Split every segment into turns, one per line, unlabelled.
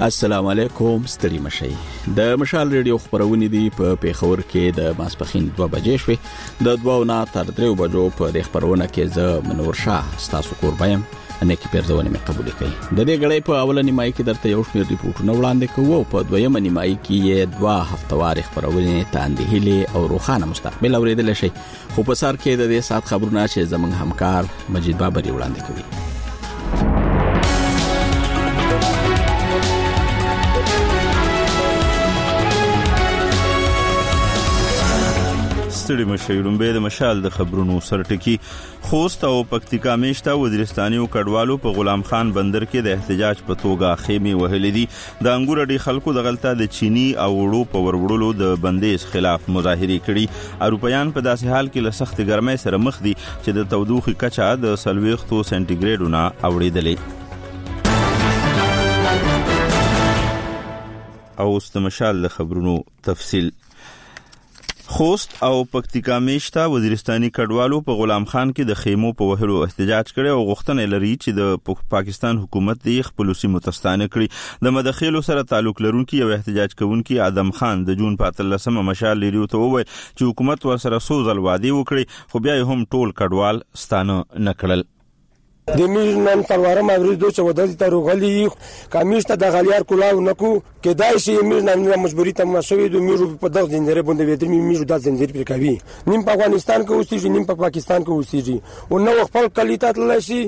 السلام علیکم، ستړي مشئ. د مشال ریډیو خبرونه دي په پیښور کې د ماسپخین 2 بجې شوې. د 2 نه تر 3 بجو په د خبرونه کې زه منور شاه ستاسو قربایم نه کې پرځونه مې قبول کړي. د دې غړې په اول نیمای کې درته یو شمېر ریپورتونه وړاندې کوو او په دویم نیمای کې یې 2 هفتوار خبرونه تاندهلي او روخانه مستقبل اوریدل شي. خو په سر کې د دې سات خبرونه چې زمونږ همکار مجید بابری وړاندې کوي.
ستړي مشئ. لومبه د مشال د خبرونو سرټکی. خوست او پکتیکا میشته وزیرستاني او کډوالو په غلام خان بندر کې د احتجاج په توګه خیمه وهلې دي. د انګور ډي خلکو د غلطه د چینی او وړو په وروړلو د بندیز خلاف مظاهره کړي. اروپایان په داسې حال کې له سخت ګرمۍ سره مخ دي چې د تودوخې کچه د 40 سنټیګریډونه اوریدلې. او ست مشال د خبرونو تفصیل. خوست او پکتیکا میشته وزیرستاني کډوالو په غلام خان کې د خیمو په وهلو احتجاج کړي او غوښتنه لري چې د پاکستان حکومت د خپل سیمو متستانه کړي. د مداخلو سره تعلق لرونکي او احتجاج کوونکي ادم خان د جون په 13 مشال لري ته وویل چې حکومت ورسره سوزل وعده وکړي خو بیا هم ټول کډوال ستانه نکړل.
د میرنن تلوارم اوریدو چې ودل ته روغلی کامیشته د غلیار کولاو نکو کدای شي میرنن مجبوری ته مسوي د میرو په دغه زنجیره باندې ویدر میرو د زنجیر پر کوي. نیم په افغانستان کې اوسېږي، نیم په پاکستان کې اوسېږي او نو خپل کلیتات لشي.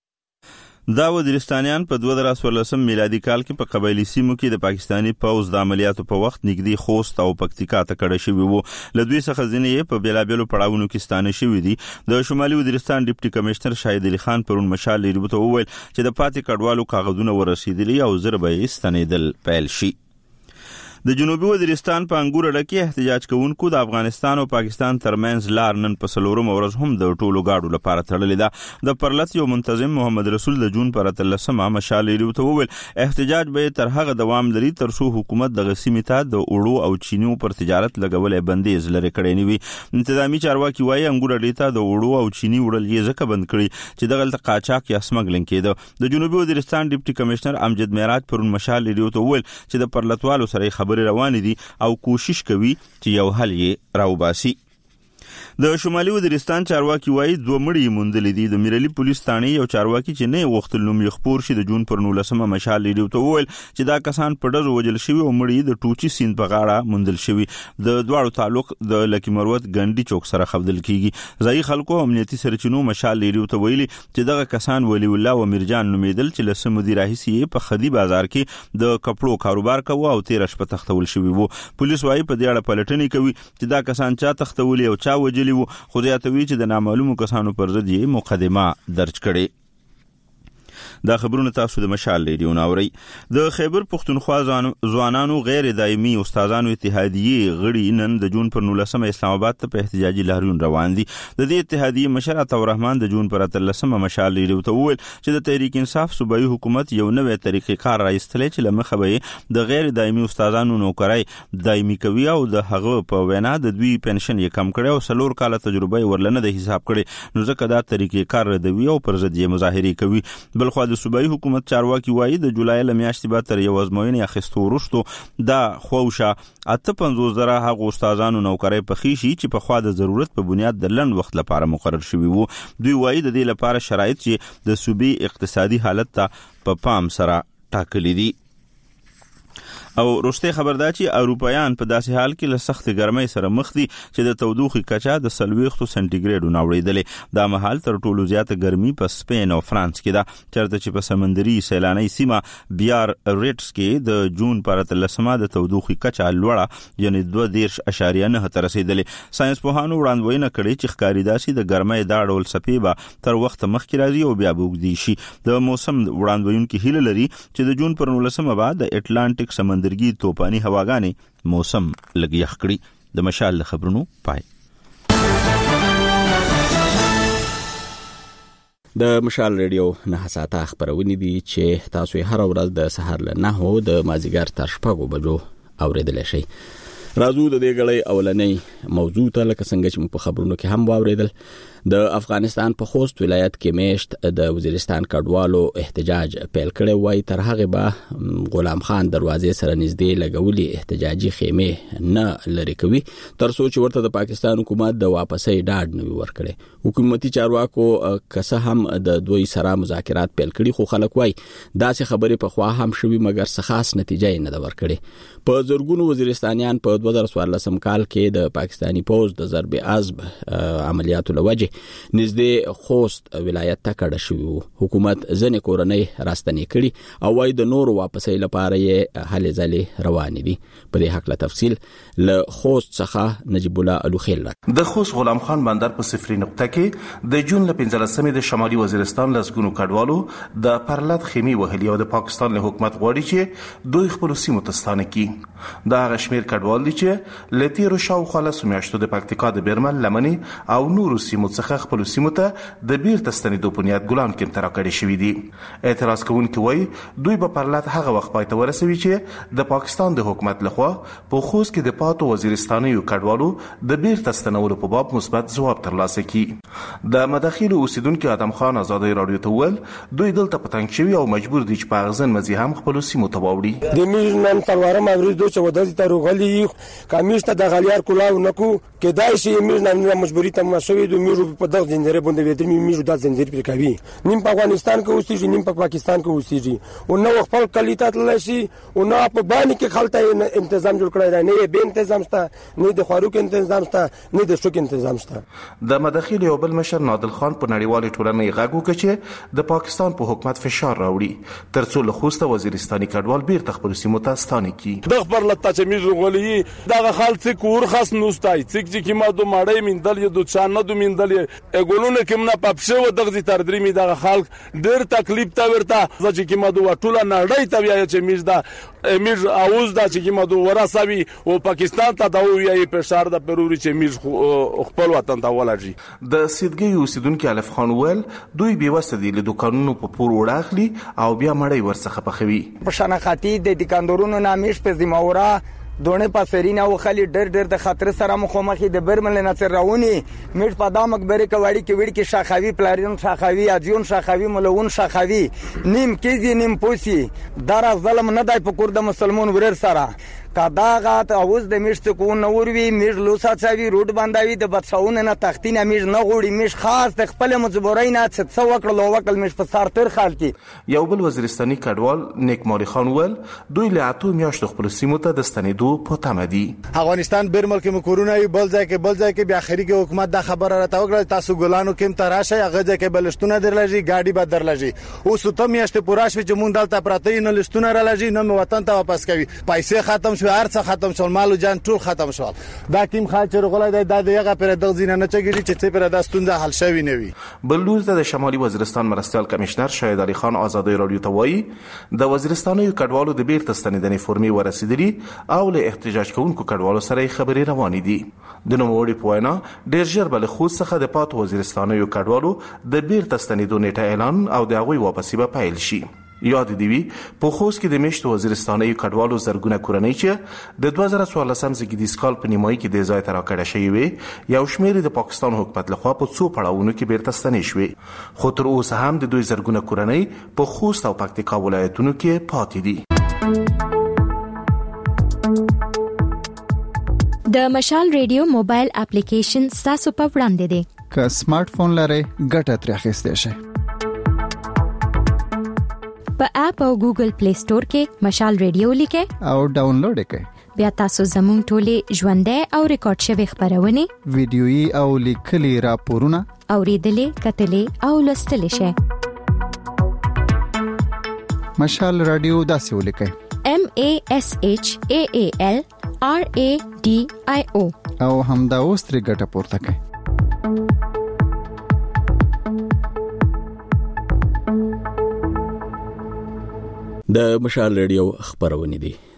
دا وزیرستانیان په 2014 میلادي کال کې په قبایلی سیمو کې د پاکستانی پوز د عملیاتو په وخت نږدې خوست او پکتیکا ته کډه شوی وو. له دوی څخه ځینې په بیلابېلو پړاوونو کې ستانه شوی دي. د شمالي وزیرستان ډیپټي کمشنر شاهد علي خان پرون مشال لري ته وویل چې د پاتې کډوالو کاغذونه ورسېدلي او زربه یې ستنېدل پیل شي. د جنوبي وزیرستان په انګور ډکه احتجاج کوونکو د افغانستان او پاکستان ترمنځ لار نن په سلورم ورځ هم د ټولو گاډو لپاره تړلې ده. د پرلط یو منتظم محمد رسول د جون پر 13 مشال لري ته وویل احتجاج به تر هغه دوام لري تر څو حکومت د غسیمه ته د اوړو او چینو پر تجارت لګولې بندیز لري کړی نیوي. انتظامی چارواکي وایي انګور ډیتا د اوړو او چینی وړل یې ځکه بند کړی چې دغه قاچاق یا سمګلنګ کېده. د جنوبي وزیرستان ډیپټي کمشنر امجد معراج پرون مشال لري ته وویل چې د پرلطوالو سره خبرې روان دي او کوشش کوي چې یو حل یې راوباسي. د شمالي وزیرستان چارواکي وایي 2 مړي موندل دي. د میرلی پولیس ثاني یو چارواکي چې نه وختل نوم یې خبر شي د جون پر 19 مشال لري ته وویل چې دا کسان په ډزو وجل شوی او مړي د ټوچي سیند په غاړه موندل شوی. د دواړو تعلق د لکی مروت ګنډي چوک سره خبدل کیږي. ځای خلکو امنیتي سرچینو مشال لري ته ویلي چې دغه کسان ولی الله و میرجان نومیدل چې لسم مدیر راهسي په خدي بازار کې د کپړو کاروبار کوي او 13 په تختول شوی وو. پولیس وایي په دې اړه پلټنې کوي چې دا کسان چا تختولي او چا وجلی وو. خو زیاتوي چې د نامعلومو کسانو پر ضد یې مقدمه درج کړي. دا خبرونه تاسو د مشال لیدون اوري. د خیبر پختونخوا ځوانانو غیر دایمي استادانو اتحادیه غړي نن د جون پر 19 اسلام آباد ته په احتجاجي لاریون روان دي. د دې اتحادیه مشر عطا الرحمن د جون پر 13 مشال لري ته وویل چې د تحریک انصاف صوبایي حکومت یو نوې طریقې کار راایستلې چې لمخه به د غیر دایمي استادانو نوکرای دایمي کوي او د هغه په وینا د دوی پنشن یې کم کړي او سلور کاله تجربه ورلنه د حساب کړي نو ځکه دا طریقې کار ردوي او پر ضد یې مظاهره کوي. بلخو د صوبایي حکومت چارواکي وایي د جولای لمیاشتې بعد تر یو ازموینې اخیستو وروسته دا خوښه 58,000 هغه استادانو نوکرۍ پخې شي چې په خوا د ضرورت په بنیاد د لنډ وخت لپاره مقرر شوي وو. دوی وایي د دې لپاره شرایط چې د صوبې اقتصادي حالت ته په پام سره ټاکلي دي. او روسته خبردار چې اروپایان په داسې حال کې له سخت ګرمۍ سره مخ دي چې د تودوخې کچه د 40 سنټیګریډونه اوریدلې. دا مهال تر ټولو زیاته ګرمي په سپین او فرانس کې ده چېرته چې په سمندري سیلاني سیمه بیار ریټس کې د جون پر 13 د تودوخې کچه لوړه یعنی 2.9 ته رسیدلې. ساينس پوهانو وړاندوینه کړې چې ښکاری داسې د ګرمۍ دا ډول څپې به تر وخت مخکې راځي او بیا بوګدي شي. د موسم وړاندوینکو هیله لري چې د جون پر 19 بعد د اټلانټیک سمندرګي توپانی هواګانې موسم لګ یخ کړي. د مشال خبرونو پای.
د مشال ریډیو نه ساعته خبرونه دي چې تاسو هر ورځ د سحر له 9 د مازیګر تر 6 بجو اوریدل شي. راځو د دې غړې اولنۍ موضوع ته لکه څنګه چې په خبرونو کې هم واوریدل د افغانستان په خوست ولایت کې میشت د وزیرستان کډوالو احتجاج پیل کړی وای تر هغه به غلام خان دروازې سره نږدې لګولي احتجاجي خیمه نه لري کوي تر څو چې ورته د پاکستان حکومت د واپسې ډاډ نه ورکړي حکومتي چارواکو کسه هم د دوی سره مذاکرات پیل کړي خو خلک وای داسې خبرې په خوا هم شوي مګر څه خاص نتیجه نه ده ورکړي په زرګونو وزیرستانیان په 2014 کال کې د پاکستانی پوز د ضرب عزب عملیاتو لوجه نږدې خوست ولایت ته کډه شوی حکومت ځنې کورنۍ راستنې کړي او وايي د نور واپسې لپاره یې هلې ځلې روان دي په دې حق له تفصیل له خوست څخه نجیب الله الوخیل
د خوست غلام خان بندر په صفري نقطه کې د جون ل 15 د شمالي وزیرستان لسګونو کډوالو د پرلط خیمه وهلي او د پاکستان له حکومت غواړي چې دوی خپل سیمو ته ستانه کړي دا غشمیر کډوال دي چې لتیرو شاوخوا له سمیاشتو د پکتیکا د بیرمل لمنی او نورو سیمو څخه خپل سیمو ته د بیرته ستنېدو په نیت ګلان کې تر کړی شوی دي اعتراض کوونکي وایي دوی په پرلط هغه وخت پای ته ورسوي چې د پاکستان د حکومت لخوا په خوست کې د پاتو وزیرستانیو کډوالو د بیرته ستنولو په باب مثبت ځواب ترلاسه کړي د مداخلو اوسیدونکو ادم خان آزادۍ رادیو ته ول دوی دلته پتنګ شوی او مجبور دي چې په غزن مزي هم خپل سیمو ته واوړي
د میرنن تلوارم اورید دوی چې ودازي ته روغلي کامیشته د غلیار کولاو نکو کدای شي میرنن مجبوری ته مشوي د میرو په دغه زنجیره باندې ویتر میرو د زنجیر پر کوي نیم په افغانستان کې اوسېږي نیم په پاکستان کې اوسېږي او نو خپل کلیتات لشي او نو په باندې کې خلته تنظیم جوړ کړی دی نه به تنظیم شته نه د خاروق تنظیم شته نه د شوک تنظیم شته
د مداخله یو بل مشر نادل خان په نړیوال ټولنې غږ وکړ چې د پاکستان په حکومت فشار راوړي ترڅو له خوسته وزیرستاني کډوال بیرته خپل سیمو ته ستانه کی
د خبر لته چې میز غولي دغه خالص کور خاص نوستای چې کی ما دو ماړی مندل یو د چانه دو مندل اګولونه کوم نه پپشه و دغه تر درې می دغه خلک ډیر تکلیف تا ورته چې کی ما دو ټوله نړۍ ته بیا چې میز دا میز اوز دا چې کی ما دو ورسوي او پاکستان ته دا وی په شهر د پروري چې میز خپل وطن ته ولړي
د سیدګي اوسیدونکو الف خان ول دوی به وسدي له دوکانونو په پور وړاخلي او بیا مړی ورڅخه پخوي
په شناختی د دکاندارونو نامیش په زموره دونه پاسرین او خلی ډر د خطر سره مخامخې د برمل نه تر راونی میټ په دامک بری کوړی کې وړي کې شاخوي پلارین شاخوي اجون شاخوي ملون شاخوي نیم کېږي نیم پوسی در ظلم نه دای په کور د مسلمان ورر سره کداغات اوس د میشت کو نوروي میش لوسا چاوي روډ باندې د بچاونه نه تختینه میش نه غوړي میش خاص د خپل مجبورای نه څه وکړلو وکړل میش په سار تر خال کې
یو بل وزیرستاني کډوال نیک موري خان ول دوی له اتو میاشتو خپل سیمو ته د ستنېدو په تمه دي
افغانستان برمل کې مکورونه بل ځای کې بیا اخري کې حکومت د خبره راته وکړه تاسو ګلانو کې تراشه هغه ځای کې بلشتونه درلږي گاډي به درلږي او سته میاشتې پوراش چې مونږ دلته پراته نه لشتونه رالږي نه وطن ته واپس کوي پیسې ختم شو هر څه ختم شول مالو جان ټول ختم شول دا کیم خال چې غولای د دغه پر د زینه نه چګری چې پر د ستونزه حل شوی نه وي
بلور ته د شمالي وزیرستان مرستيال کمشنر شاهد علي خان آزادۍ رادیو ته وایي د وزیرستاني کډوالو د بیرته ستنېدنې فورمې ورسېدلي او له احتجاج کوونکو کډوالو سره خبرې روانې دي د نوموړي په وینا ډېر ژر بل خو څخه د پاتو وزیرستاني کډوالو د بیرته ستنېدو نیټه اعلان او د هغوی واپسی به پیل شي یاد دی وی په خوست کې د میشت وزیرستاني کډوالو زرګونه کورنۍ چې د 2014 زګیدیس کال په نیمایي کې د ځای تر راکړه شوی وي یو شمېر د پاکستان حکومت لخوا په څو پړاوونو کې بیرته ستنې شوې خو تر اوسه هم د دوی زرګونه کورنۍ په خوست او پکتیکا ولایتونو کې پاتې دي
د مشال ریډیو موبایل اپلیکیشن تاسو په وړاندې دی
که سمارټ فون لرئ ګټه ترې اخیستئ شئ
په اپ او ګوګل پلی سٹور کې مشال ریډیو لیکئ
او ډاونلوډ کړئ
بیا تاسو زموږ ټولې ژوندۍ او ریکارډ شوی خبرونه
ویډیويي او لیکلي راپورونه
اوریدلې کتلې او لوستلې شئ
مشال رادیو داسې ولیکئ
MASHAALRADIO
او همدا اوس ترې ګټه پورته کړئ
د مشال ریډیو خبرونه دي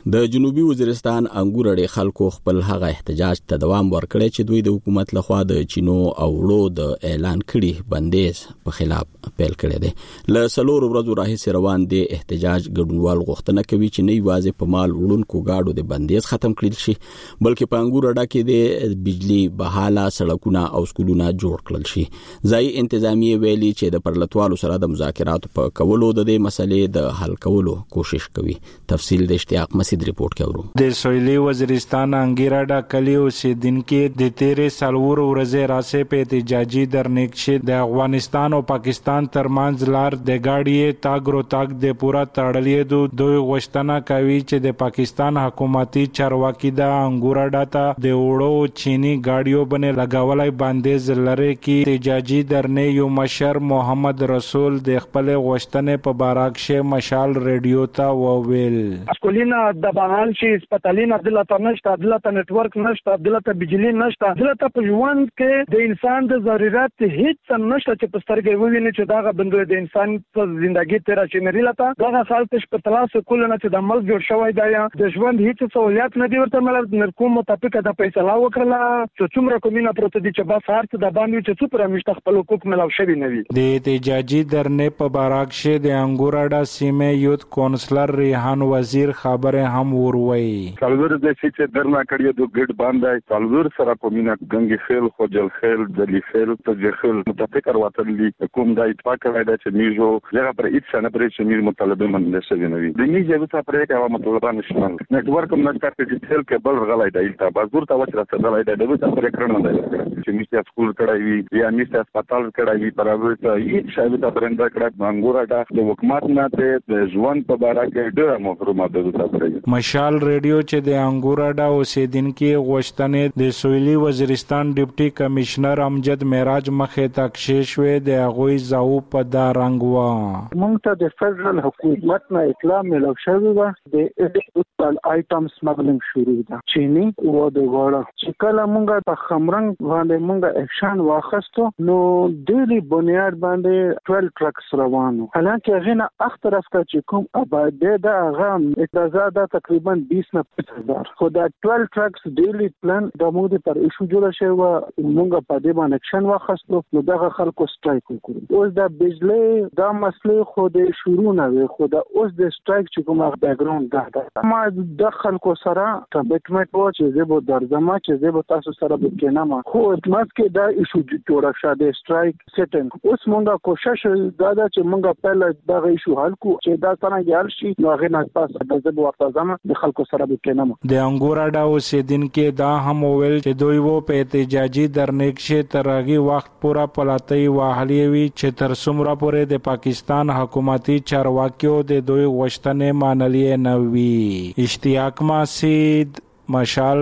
د جنوبي وزیرستان انګور اړې خلکو خپل هغه احتجاج ته دوام ورکړی چې دوی د حکومت لخوا د چینو او وړو د اعلان کړي بندیز په خلاف پیل کړی دی. له 4 ورځو راهیسې روان دی احتجاج ګډونوال غوښتنه کوي چې نه یوازې په مال وړونکو گاډو د بندیز ختم کړل شي بلکې په انګور اډه کې د بجلی بحاله سړکونه او سکولونه جوړ کړل شي. ځای انتظامیه ویلي چې د پرلتوالو سره د مذاکراتو په کولو د دې مسلې د حل کولو کوشش کوي. تفصیل د اشتیاق مسعود رپورت کوي.
د سویلي وزیرستان انګیراډا کلی اوسیدونکو د 13 سالور ورځې راسه په احتجاجي درنیک شي د افغانستان او پاکستان ترمنځ لار د گاډي تاګرو تاګ د پورا تړلې دوی غوښتنه کوي چې د پاکستان حکومتي چارواکي د انګوراډا ته د وړو چینی گاډیو باندې لګولای بندیز لري کی احتجاجي درنې یو مشر محمد رسول د خپل غوښتنې په بارک شه مشال ریډیو ته وویل.
اسکولینا د بهال شي سپټالین عدالت نشته عدالت نتورک نشته عدالت بجلی نشته عدالت په ژوند کې د انسان د ضرورت هیڅ نشته چې په سترګې وویني چې دا بندوي د انسان په ژوندۍ تیر شي مریلته دا خلک په تلاش کول نه چې د عمل جوړ شوی دی د ژوند هیڅ سہولیت نه دی ورته مل نرکوم مطابق د فیصله وکړه چې څومره کومینه پروت دي چې بس هرڅ د باندې چې څومره مشته خپل حقوق ملو شوی نه وي.
د احتجاجي درنې په بارک شه د انګوراډا سیمه یوت کونسلر ریحان وزیر خبره هم وروي.
څلور د چې درنا کړی د ګډ باندې څلور سره کومینه غنګي خیل خو جل خیل دلی خیل ته خیل متفق وروتلی کوم د اتفاق کړی چې میجو هغه پر هیڅ نه پرې چې میر مطالبه منل شوی نه وي. د میجو څخه پرې کومه مطالبه نشمل نتورک کوم نه کار چې تل کې بل غلای دی تا بازور ته وچره غلای دی دغه څخه پرې کړنه دی چې میسته سکول کړی وي یا میسته هسپتال کړی وي پرابر ته هیڅ شای ته پرنده کړه انګوراډا د حکومت نه ته د ژوند په اړه کې ډېر محرومه ده.
مشال ریډیو چې د انګوراډا اوسیدونکو غوښتنې د سویلي وزیرستان ډیپټي کمشنر امجد معراج مخې ته کښې د هغوی زاو په دا رنګ و.
موږ ته د فدرال حکومت نه اطلاع ملو شوې و د ایلیګل آیټم سمګلینګ شروع ده چینی و د غوړه چې کله موږ په خمرنګ باندې موږ اکشن واخستو نو ډېری بنیاد باندې 12 ټرکس روانو حالانکه غنه اخ طرف ته چې کوم آباده ده هغه اعتراضات دا تقریبا 20 نه 50,000 خو دا 12 ټرکس ډیلی پلان د موږ پر ایشو جوړ شوی و موږ په دې باندې اکشن واخستو نو دغه خلکو سټرایک وکړو. اوس د بجلی دا مسلې خو د شروع نه وي خو دا اوس د سټرایک چې کومه بیک ګراوند ده ما د خلکو سره کمیټمنټ و چې زه به درځم چې زه به تاسو سره به کېنم خو اتماس کې دا ایشو جوړ شوه د سټرایک سیټینګ اوس موږ کوشش دا ده چې موږ په دغه ایشو حل کو چې دا څنګه حل شي نو هغه نه پاس د ورته ځم د خلکو سره به کېنم.
د انګوراډا اوسیدونکو دا هم ویل چې دوی وو په احتجاجي درنیک شه ترغي وخت پورا پلاتای واهلی وی چې تر څومره پورې د پاکستان حکومتي چارواکیو د دوی غوښتنې مانلې نه وي. اشتیاق مسعود مشال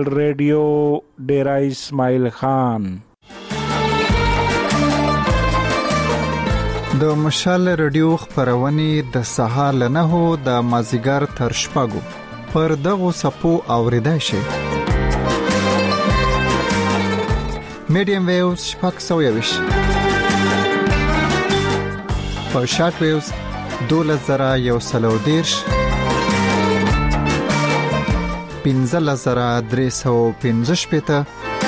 ریډیو ډیرا اسماعیل خان.
د مشال ریډیو خبرونه د سهار له 9 د مازیګر تر شپږو پر دغه سپو اوریدای شي. میډیم ویوز شپږ سویوش په شارټ ویوز 2113 15315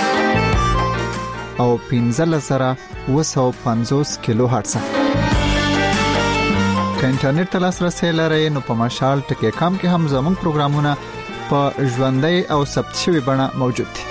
او 15750 کیلو هرتز. که انټرنیټ ته لاسرسي لرئ نو په مشال ټکی کام کې هم زموږ پروګرامونه په ژوندۍ او ثبت شوی بڼه موجود دي.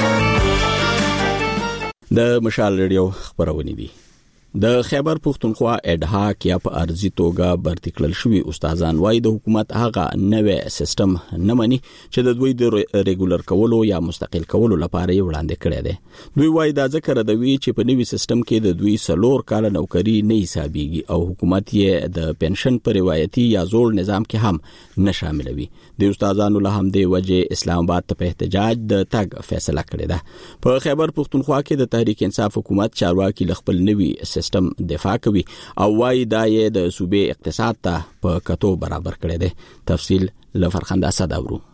د مشال ریډیو خبرونه دي. د خیبر پښتونخوا اډهاک یا په ارزي توګه برتی کړل شوی استادان وای د حکومت هغه نوې سیستم نه مني چې د دوی د ریګولر کولو یا مستقل کولو لپاره وړاندې کړی دی. دوی وای دا ذکر دوی چې په نوې سیستم کې د دوی 4 کال نوکری نه حسابيږي او حکومت یې د پنشن پر روایتي یا زوړ نظام کې هم نه شاملوي. د استادانو له همدې وجه اسلام آباد ته په احتجاج د تګ فیصله کړې ده. په خیبر پښتونخوا کې د تحریک انصاف حکومت چارواکي خپل نوې سیستم دفاع کوي او وايي دا یې د صوبې اقتصاد ته په کتو برابر کړی دی. تفصیل لفرخنده صداورو.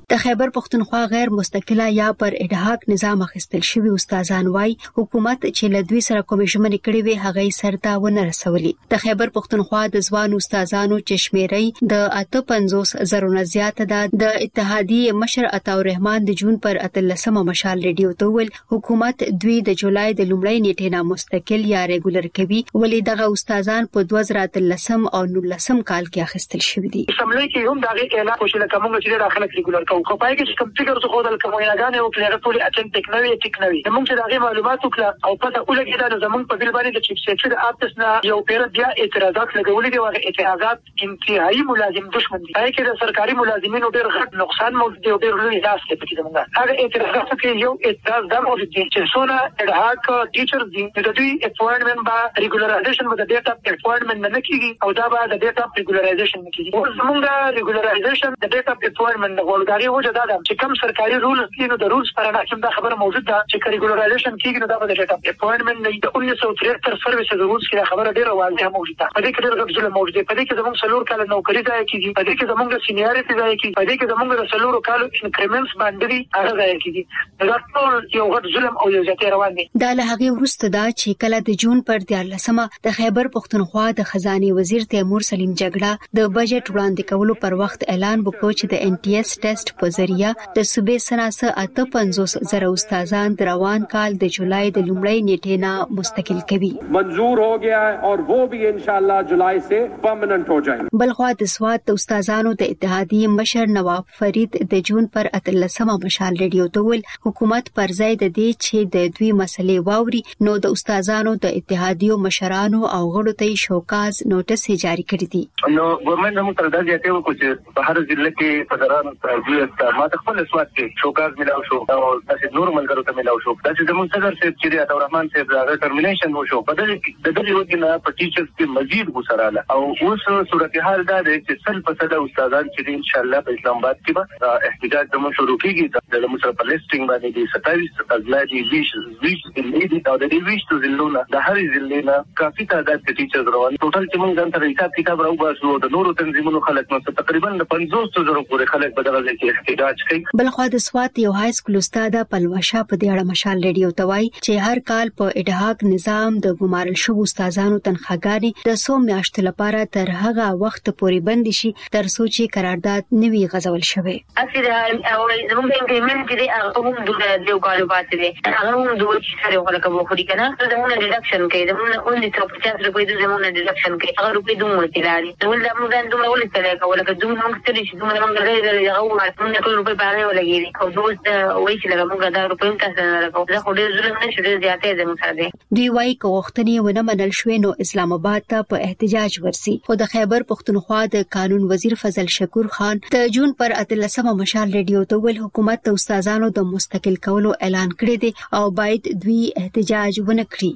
د خیبر پختونخوا غیر مستقله یا پر اډهاک نظام اخیستل شوی استادان وای حکومت چې له دوی سره کوم ژمنې کړې وي هغه سرته ونه رسولي. د خیبر پختونخوا د ځوان استادانو چشمیري د 55,000 نه زیات د اتحادیه مشر عطاء الرحمن د جون پر 13 مشال ریډیو ته ویل حکومت دوی د جولای د لومړۍ نیټې نه مستقل یا ریګولر کوي ولې دغه استادان په 2013 او 19 کال کې اخیستل شوی دي.
سملې کې هم دغه اعلان کوشش کوم چې داخله ریګولر کوو خو پای کې کوم فکر څه خدای کوم یاګان او کلیګه ټول اټن ټیکنوي موږ چې دغه معلومات وکړه او پته ولګی دا زمونږ په بل باندې د چیف سیکرټری د اپس نه یو پیر بیا اعتراضات لګولې دي او اعتراضات انتهایی ملازم دشمن دي پای کې د سرکاري ملازمینو ډېر غټ نقصان موجود دی او ډېر لوی لاس کې پکې زمونږ هغه اعتراضات کې یو اعتراض دا موجود دی چې څونه اډهاک ټیچرز دي د دوی اپوینټمنت با ریګولرایزیشن د ډیټا اپوینټمنت نه کیږي او دا به د ډیټا ریګولرایزیشن نه کیږي زمونږ ریګولرایزیشن د ډیټا اپوینټمنت غوړداري وجه دا چې کوم سرکاري رول دي نو د رولز پر اساس دا خبره موجود ده چې ریګولرایزیشن کیږي نو دا به د ډیټا اپوینټمنت نه د 1973 سرویس رولز کې خبره ډیره واضحه موجوده ده. په دې کې ډېر غوښتل موجود دي په دې کې زموږ سلور کال نوکری ځای کیږي په دې کې زموږ سینیاریټي ځای کیږي په دې کې زموږ د سلور کال انکریمنټس باندې هغه ځای کیږي دا ټول یو غټ ظلم او یو ځای روان دي.
دا له هغه وروسته دا چې کله د جون پر 14 د خیبر پختونخوا د خزانه وزیر تیمور سلیم جګړه د بجټ وړاندې کولو پر وخت اعلان وکړ چې د ان ټي اس ټیسټ په ذریعہ د صوبې سناسه 55,000 استادان روان کال د جولای د لومړۍ نیټې نه مستقل کوي.
منظور हो गया है और वो भी इंशाल्लाह जुलाई से परमानेंट हो जाएगा.
بلخوا د سواد د استادانو د اتحادیه مشر نواب فرید د جون پر 13 مشال ریډیو ته ویل حکومت پر ځای د دې چې د دوی مسلې واوري نو د استادانو د اتحادیو مشرانو او غړو ته شوکاز نوټس جاری کړی دي.
نو ګورنمنت هم تر دا ځای ته کوم په هر ضلع کې فدرال ترجیح ما د خپل سواد کې شوکاز ملاو شو او تاسو نور ملګرو ته ملاو شو دا چې زموږ صدر صاحب چې عطا الرحمن صاحب دا ټرمینیشن وشو په دې د دې وجه په ټیچرز کې مزید وسراله او اوس صورتحال دا دی چې سل په صد استادان چې ان شاء الله په اسلام آباد کې به احتجاج زموږ شروع کیږي د موږ په لیسټینګ باندې دي 27 ازلاجي 20 دې او د دې 20 ضلعونو د هر ضلع نه کافي تعداد کې ټیچرز روان ټوټل چې موږ ځان ته حساب کتاب راوباسو د نورو تنظیمونو خلک نو تقریبا 50,000 پورې خلک په دغه ځای کې احتجاج کوي.
بلخوا د سوات یو های سکول استاد پلوشا په دې اړه مشال ریډیو ته وایي چې هر کال په اډهاک نظام د ګمارل شو استادانو تنخواګانې د 100 میاشتو لپاره تر هغه وخت پورې بند شي تر څو چې قرارداد نوي غځول شوی.
اصل او زموږ انکریمنت دې هغه هم د یو کال پاتې دي هغه هم د وچ سره وکړه کوم خوري کنه زموږ ډیډکشن کوي زموږ 1950 روپۍ د زموږ ډیډکشن کوي هغه روپۍ دومره تیراري نو دا موږ دومره ولې تلای کوله که دومره موږ تللی شي دومره موږ غیر هغه موږ ټول روپۍ باندې ولګېږي او دوی وایي چې لږ موږ دا روپۍ تاسو نه راکو دا خو ډېر ظلم نه شي ډېر زیاتې زموږ سره دی.
دوی وایي که غوښتنې ونه منل شوې نو اسلام آباد ته په احتجاج ورسي خو د خیبر پختونخوا د قانون وزیر فضل شکور خان د جون پر 13 مشال ریډیو ته ویل حکومت د استادانو د مستقل کولو اعلان کړی دی او باید دوی احتجاج ونه کړي.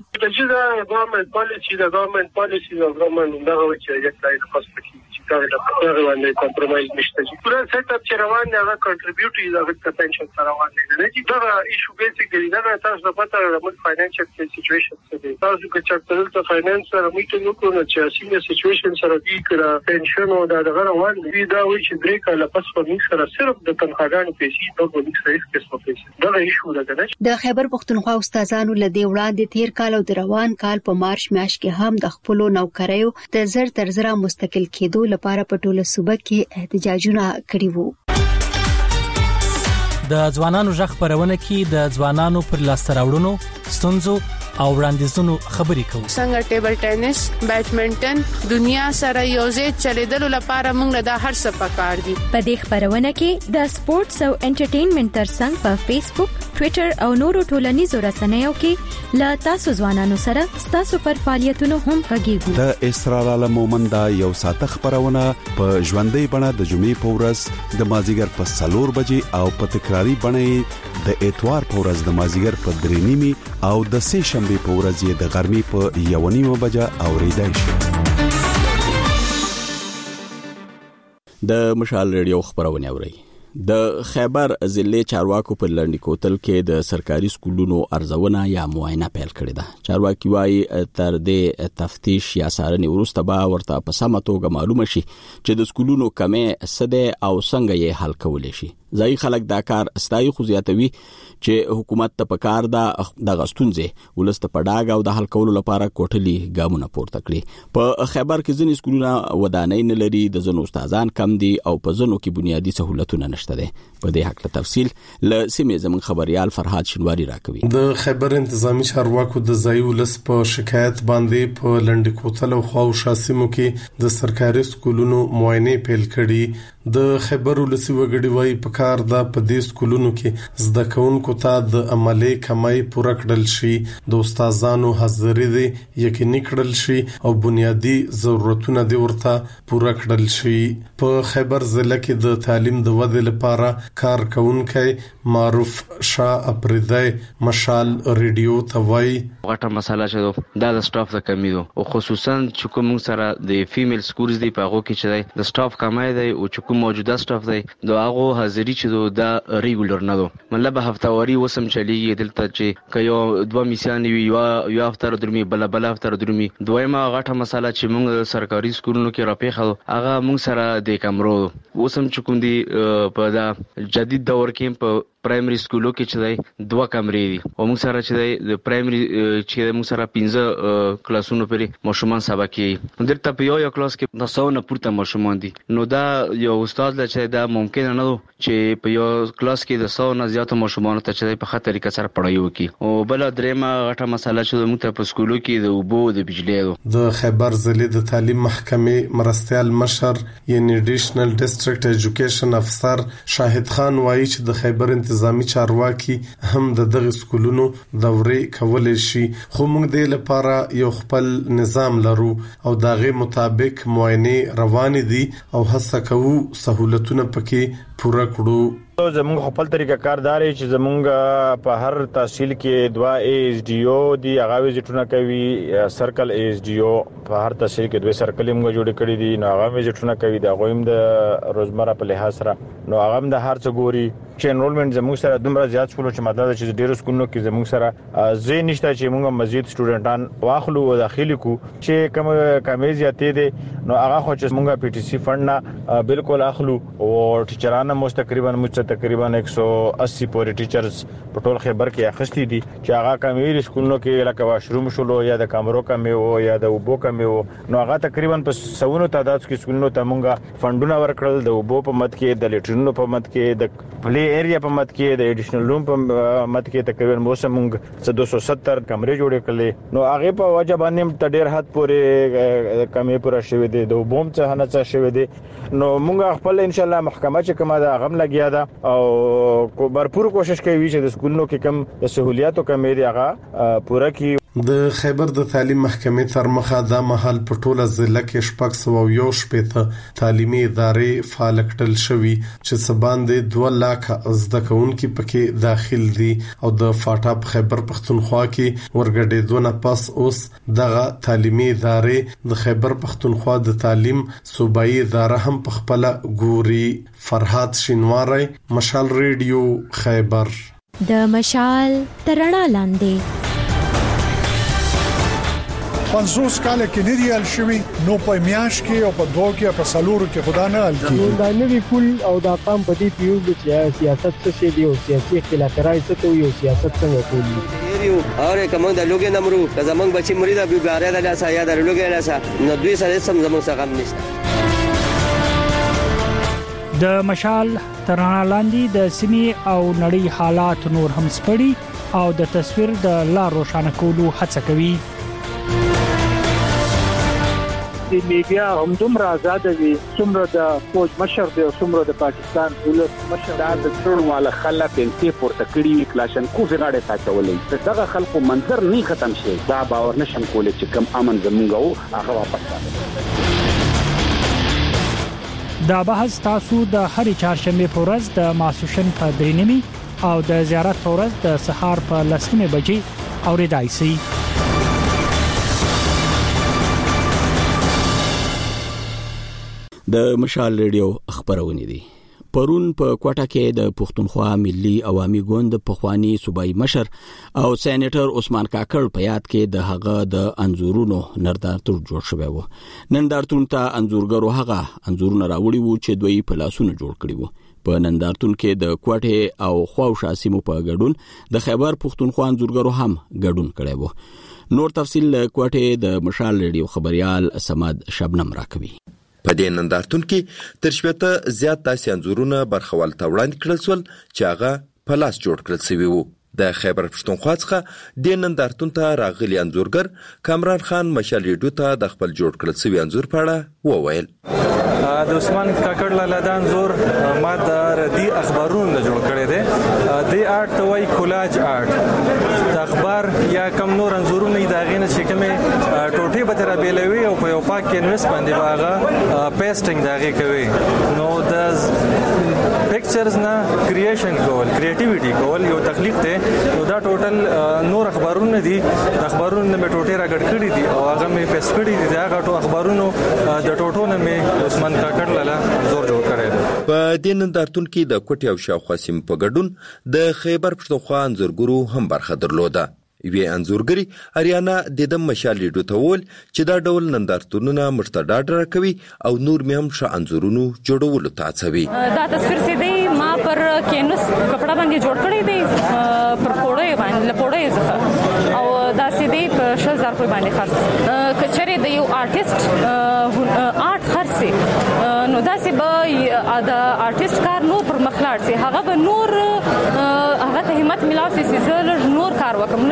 د ګورنمنت پالیسی د ګورنمنت دا چې یو ځای د پاسپورت دا د باندې کمپرمایز نشته چې پورا سیټ اپ چې روان دی هغه کنټریبیوټ دی د پنشن سره روان دی نه چې دا ایشو بیسیکلی دا تاسو په پته د فاینانشل سچويشن څه دی تاسو کې چې د فاینانس سره میټینګ وکړو چې اسینه سچويشن سره دی کړه پنشن او دا روان دی دا وایي چې درې کاله پس په موږ سره صرف د تنخواګانو پیسې په موږ سره هیڅ قسمه پیسې دا ایشو ده
د خیبر پختونخوا استادانو لدی وړاندې تیر کال او د روان کال په مارچ میاشت کې هم د خپل نوکریو د زر تر زر مستقل کېدو لپاره په ټوله صوبه کې احتجاجونه کړي وو.
د ځوانانو ژغ خبرونه کې د ځوانانو پر لاسته راوړنو ستونزو او وړاندیزونو خبرې کوو.
څنګه ټیبل ټینس، بیډمنټن دنیا سره یوځای چلیدلو لپاره موږ د هر څه پکار دي.
په دې خبرونه کې د سپورتس او انټرټینمنټ ترڅنګ په فیسبوک، ټوئیټر او نورو ټولنیزو رسنیو کې لا تاسو ځوانانو سره تاسو پر فعالیتونو هم غږیږو.
د اسرار عالم مومند یو ساعت خبرونه په ژوندۍ بڼه د جمعې په ورځ د مازیګر په 4 بجې او په تکراری بڼه د اتوار په ورځ د مازیګر په 3:30 او د سه شنبه په ورځ د غرمې په 1:30 بجې اوریدای شي.
د مشال ریډیو خبرونه اوري. د خیبر ضلع چارواکو په لنډی کوتل کې د سرکاري سکولونو ارزونه یا معاینه پیل کړې ده. چارواکي وايي تر دې تفتیش یا څارنې وروسته به ورته په سمه توګه معلومه شي چې د سکولونو کمې څه ده او څنګه یې حل کولای شي. ځای خلک دا کار استای خو زیاتوي چې حکومت ته پکار د غستونځه ولست پډاګ او د حل کولو لپاره کوټلي ګامونه پورته کړي. په خیبر کې ځینې سکولونه ودانۍ نه لري، د ځینو استادان کم دي او په ځینو کې بنیادی سہولتونه نشته دي. په دې حق له تفصیل ل سیمې زمون خبريال فرهاد شنواری راکوي.
د خیبر انتظامی چارواکو د ځای ولس په شکایت باندې په لنډ کوتل او خو شاسمو کې د سرکاري سکولونو معاینه پیل کړي. د خیبر ولسی وګړي وای په کار د پدې سکولونو کې زده کوونکو ته د عملي کمای پوره کړل شي، د استادانو حاضرۍ دي یقیني کړل شي او بنیادی ضرورتونه دي ورته پوره کړل شي. په خیبر ضلع کې د تعلیم د ودې لپاره کار کوونکی معروف شاه اپریدای مشال ریډیو ته وای
غټه مسله چې دا د سټاف د کمی دو او خصوصا چې کوم سره د فیمیل سکولز دی په هغه کې چې د سټاف کمای دی او چې موجوده سټاف دی دا هغه حاضری چې دا ریګولر نه دو مطلب هفتواری وسم چلیږي دلته چې کيو دوه میسان یو هفته درمي بل هفته درمي دویمه غټه مسله چې موږ سرکاري سکولونو کې راپېخو هغه موږ سره د کمرو وسم چې کوم دی په دا جدید دور کې په پرایمري سکولو کې چې دی 2 کمرې دي او موږ سره چې دی د پرایمري چې موږ سره 15 کلاسونو پرې ماشومان سبق کوي. درته په یو کلاس کې 900 نه پورته ماشومان دي. نو دا یو استاد له چې دا ممکن نه ده چې په یو کلاس کې د 100 نه زیات ماشومان ته چې په خاطر طریقه سره پړایو کی. او بل درېمه غټه مسله چې موږ ته په سکولو کې د اوبو د بجلی
د خیبر ضلع د تعلیم محکمې مرستيال مشر یعنی ایډیشنل ډیسټریکټ ایجوکیشن افسر شاهد خان وایي چې د خیبر انتظامی چارواکي هم د دغه سکولونو دورې کولای شي، خو موږ د لپاره یو خپل نظام لرو او دغه مطابق معاینه روان دي او هڅه کوو سہولتونه پکې پوره کړو.
زمونږ خپل طریقه کارداري چې زمونږ په هر تحصیل کې 2 ASDO دی هغه وزټونه کوي، سرکل ASDO په هر تحصیل کې 2 سرکل موږ جوړ کړی دي، نو هغه وزټونه کوي دا غویم د روزمره په لحاظ سره نو هغه د هر څه ګوري چې انرولمنت زموږ سره دومره زیات شول چې مطلب چې ډیرو سکولونو کې زموږ سره زه نشته چې موږ مزید سټوډنټان واخلو او داخلي کو چې کوم کمې زیاتې دي نو هغه خو چې موږ PTC فند نه بالکل اخلو او ټیچرانو مو تقریبا 180 پورې ټیچرز په ټول خیبر کې اخستي دي چې هغه کمې سکولونو کې لکه واشروم شولو یا د کمرو کمې او یا د اوبو کمې او نو هغه تقریبا په سونو تعداد کې سکولونو ته موږ فندونه ورکړل، د اوبو په مد کې د لیټرینو په مد کې د پلی ایریا په مد کې د ایډیشنل روم په مد کې تقریبا موږ 270 کمرې جوړې کړلې. نو هغه په وجه باندې ډېر حد پورې کمې پوره شوې دي، د اوبو څخه نه څه شوې دي. نو موږ خپل ان شاء الله محکمه چې کومه دا غم لګیا ده او بھرپور کوشش کوي چې د سکولونو کې کم د سہولیاتو کمې دي هغه پوره کی.
د خیبر د تعلیم محکمې تر مخه د محل پټوله ضلع کې 601 تعلیمي ادارې فعال کړل شوې چې سبان د 2 لک زده کوونکي پکې داخل دي او د فاټا خیبر پختونخوا کې ورګډېدونه پس اوس دغه تعلیمي ادارې د خیبر پختونخوا د تعلیم صوبایي اداره هم په خپل ګوري. فرهاد شینواری، مشال ریډیو، خیبر.
د مشال ترڼا لاندې
50 کال کې نه دی ال شوی نو په میاش کې او په دوه کې په سالورو کې خدا نه ال کې
دا نوی کول او دا قام په دې پیو چې سیاست څه شي دی او سیاسي اختلافات څه یو سیاست څنګه کوي
یو اور کوم د لوګي نمرو زمنګ بچی مرید ابي باره د لاسه یا د لوګي لاسه نو دوی سره سم زمنګ څخه غم نشته.
د مشال ترڼا لاندې د سیمې او نړۍ حالات نور هم سپړي او د تصویر د لار روښانه کولو هڅه کوي.
د میډیا هم دومره آزاد دي څومره د فوج مشر دی او څومره د پاکستان ولس مشر
دا د ټول مال خلک انتي پورته کړی کلاشن کو غاړه تاچولې دغه خلکو منظر نه ختم شي دا باور نشم کولای چې کم امن زمونږ هغه واپس راځي.
دا بحث تاسو د هرې چهارشنبه په ورځ د ماسوشن په 3:30 او د زیارت په ورځ د سهار په 10:00 بجې اوریدای شئ.
د مشال ریډیو خبرونه دي. پرون په کوټه کې د پښتونخوا ملي عوامي ګوند پخوانی صوبایي مشر او سېنیټر عثمان کاکړ په یاد کې د هغه د انزورونو نردارتون جوړ شوی و. نندارتون ته انزورګرو هغه انزورونه راوړي وو چې دوی په لاسونو جوړ کړی وو. په نندارتون کې د کوټه او خواوشا سیمو په ګډون د خیبر پښتونخوا انځورګرو هم ګډون کړی وو. نور تفصیل کوټه د مشال ریډیو خبريال سماد شبنم راکوي.
په دې نندارتون کې تر شپته زیات داسې انځورونه برخوال ته وړاندې کړل شول چې هغه په لاس جوړ کړل شوی وو. د خیبر پښتونخوا څخه د نندارتون ته راغلي انځورګر کامران خان مشال ریډیو ته د خپل جوړ کړل شوی انځور په اړه وویل.
د عثمان کاکړ لاله د انځور ما د ردی اخبارونه جوړ کړی دی. د آرت ته وایي کولاج آرت. د اخبار یا کم نور انځورونه د هغې نه چې کومې ټوټې به ترې بیلوي او په یو پاک کینوس باندې به هغه پیسټینګ د هغې کوي. نو د پکچرز نه کریشن کول، کریټیویټي کول یو تخلیق دی. نو دا ټوټل نور اخبارونه دي. د اخبارونو نه مې ټوټې راګډ کړي دي او هغه مې پیسټ کړي دي. د هغه ټو اخبارونو د ټوټو نه مې عثمان کاکړ لاله انځور جوړ کړی دی.
په دې نندارتون کې د کوټې او شاوخوا سیمو په ګډون د خیبر پښتونخوا انځورګرو هم برخه درلوده. وی انځورګری اریانا د مشال ریډیو ته وویل چې دا ډول نندارتونونه مرته ډاډ راکوي او نور مې هم ښه انځورونو جوړولو ته هڅوي.
دا تصویر چې دی ما پر کینوس کپڑا باندې جوړ کړی دی، پر پوړې باندې لپوړې ځخه او دا چې دی په 6000 روپۍ باندې خرڅ کچره د یو آرټیست آرت خرڅي. نو دا چې به د آرټیست کار نور پر مخلاړ سي، هغه به نور هغه ته همت ملاوي سي چې نور کار وکم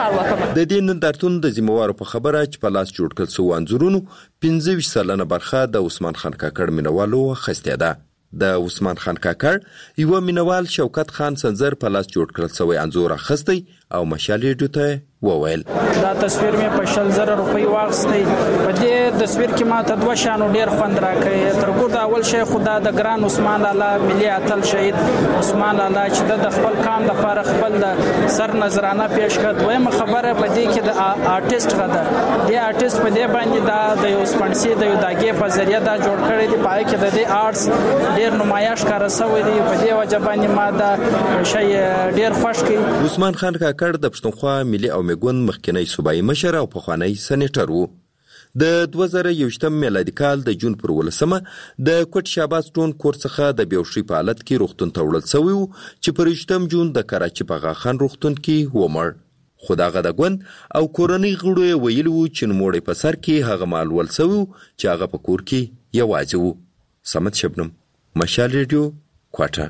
د دې نندارتون د ذمہوارو په خبره چې په لاس جوړ کړل شوی انځورونو 25 سلنه برخه د عثمان خان کاکړ مینوالو اخیستې ده. د عثمان خان کاکړ یو مینوال شوکت خان سنځر په لاس جوړ کړل شوی انځور اخیستی او مشال ریډیو ته وویل.
دا تصویر مې په 6000 روپۍ واغستی. په دې تصویر کې ما ته دوه شانو ډیر خوند راکړی. تر ګوره اول شی خدا د ګران عثمان لاله ملي اتل شهید عثمان لاله چې د خپل کام لپاره خپل د سر نظرانه پیش کړ. دویمه خبره په دې کې د آرټیست غدا د آرټیست په دې باندې دا د یو سپانسی د یو داګه په ذریعہ دا جوړ کړی دی. پای کې د دې آرټس ډیر نمایش کار شوی دی. په دې وجه باندې ما دا شی ډیر خوښ کړ.
عثمان خان کاکړ د پښتونخوا ملي او میګون مخکنی صوبایي مشر او پخوانی سېنیټر وو. د 2021 میلادي کال د جون پر 18 د کوټ شاباس ټون کور څخه د بیوشي په حالت کې روغتون ته وړل شوی وو چې پر 18 جون د کراچي په غاخان روغتون کې ومړ. خداغه د ګوند او کورنۍ غړو ویلو چې نوموړي په سر کې هغه مال ول شوی چې هغه په کور کې یوازې وو. سمت شبنم، مشال ریډیو، کوټه.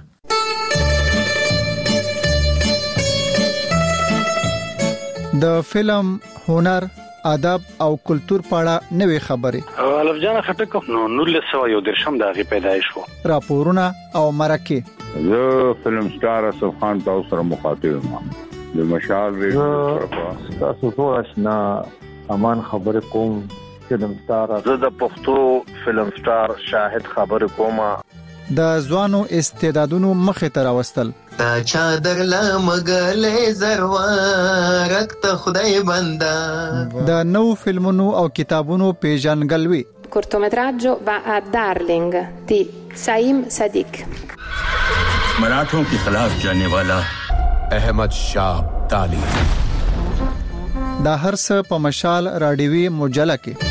د فلم، هنر، ادب او کلچر په اړه نوې خبرې.
الف جان خټک نو 1913 د غي پیدایش وو.
راپورونه او مرکه.
زه فلم سٹار اسف خان تاسو سره مخاطب یم. د مشال ریډیو
تاسو ټول آشنا امان خبر کوم. فلم سٹار
زه د پښتو فلم سٹار شاهد خبر کوم.
د ځوانو استعدادونو مخه ته راوستل.
تا چادر لمغلې زروارک ته خدای بندا.
د نو فلمونو او کتابونو پیژنګلوي.
cortometraggio va a Darling di Saim Sadiq.
मराठों के खिलाफ जाने वाला अहमद शाह ताली.
دا هر څه په مشال رادیوي مجله کې.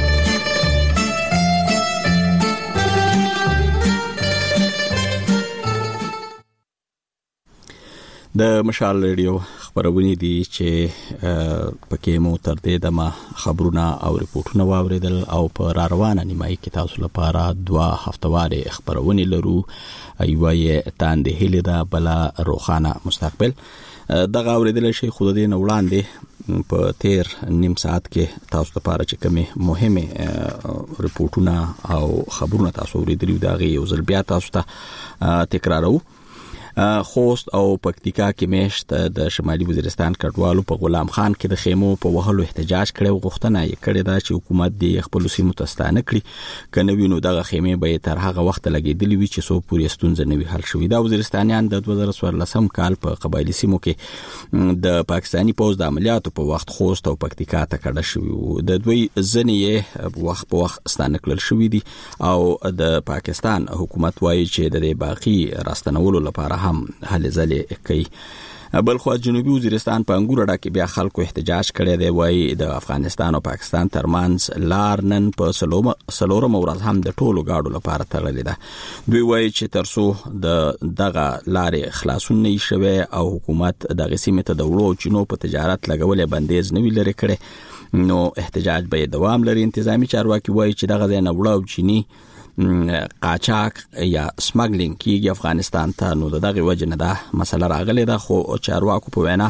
د مشال ریډیو خبرونه دي چې پکې مو تر دې دمه خبرونه او ریپورتونه واوریدل او په روانه نیمایي کې تاسو لپاره 2 هفتواري خبرونه لرو. ایوه تاند هله دا بلا روخانه مستقبل دغه اوریدل شي خود دې نه وړاندې په تیر نیم ساعت کې تاسو لپاره چې کومه مهمه ریپورتونه او خبرونه تاسو اوریدل دا غي یو ځل بیا تاسو ته تکرارو. خوست او پکتیکا کې میشت د شمالي وزیرستان کډوالو په غلام خان کې د خیمو په وهلو احتجاج کړي. غوښتنه یې کړې ده چې حکومت دې خپل سیمو ته ستانه کړي، کنه وینو دغه خیمه به تر هغه وخت لګېدلې وي چې سو پورې ستونزه نه وي حل شوې. دا وزیرستانیان د 2014 کال په قبایلی سیمو کې د پاکستانی پوز د عملیاتو په وخت خوست او پکتیکا ته کډه شوی. د دوی ځنې وخت په وخت ستانه کړل شوې دي او د پاکستان حکومت وایي چې د باقي راستنولو لپاره هم هلې ځلې کوي. بلخو جنوبي وزیرستان په انګور اډه کې بیا خلکو احتجاج کړی دی. وایي د افغانستان او پاکستان ترمنځ لار نن په سلورم ورځ هم د ټولو گاډو لپاره تړلې ده. دوی وایي چې ترڅو د دغه لارې خلاصون نه شوي او حکومت دغه سیمه ته د وړو چینو په تجارت لګولې بندیز نه وی لري کړي نو احتجاج به دوام لري. انتظامی چارواکي وایي چې دغه ځای نه وړو چینی قاچاق یا سمګلینګ کیږي افغانستان ته نو دغه وجه نه ده مسله راغلی ده. خو چارواکو په وینا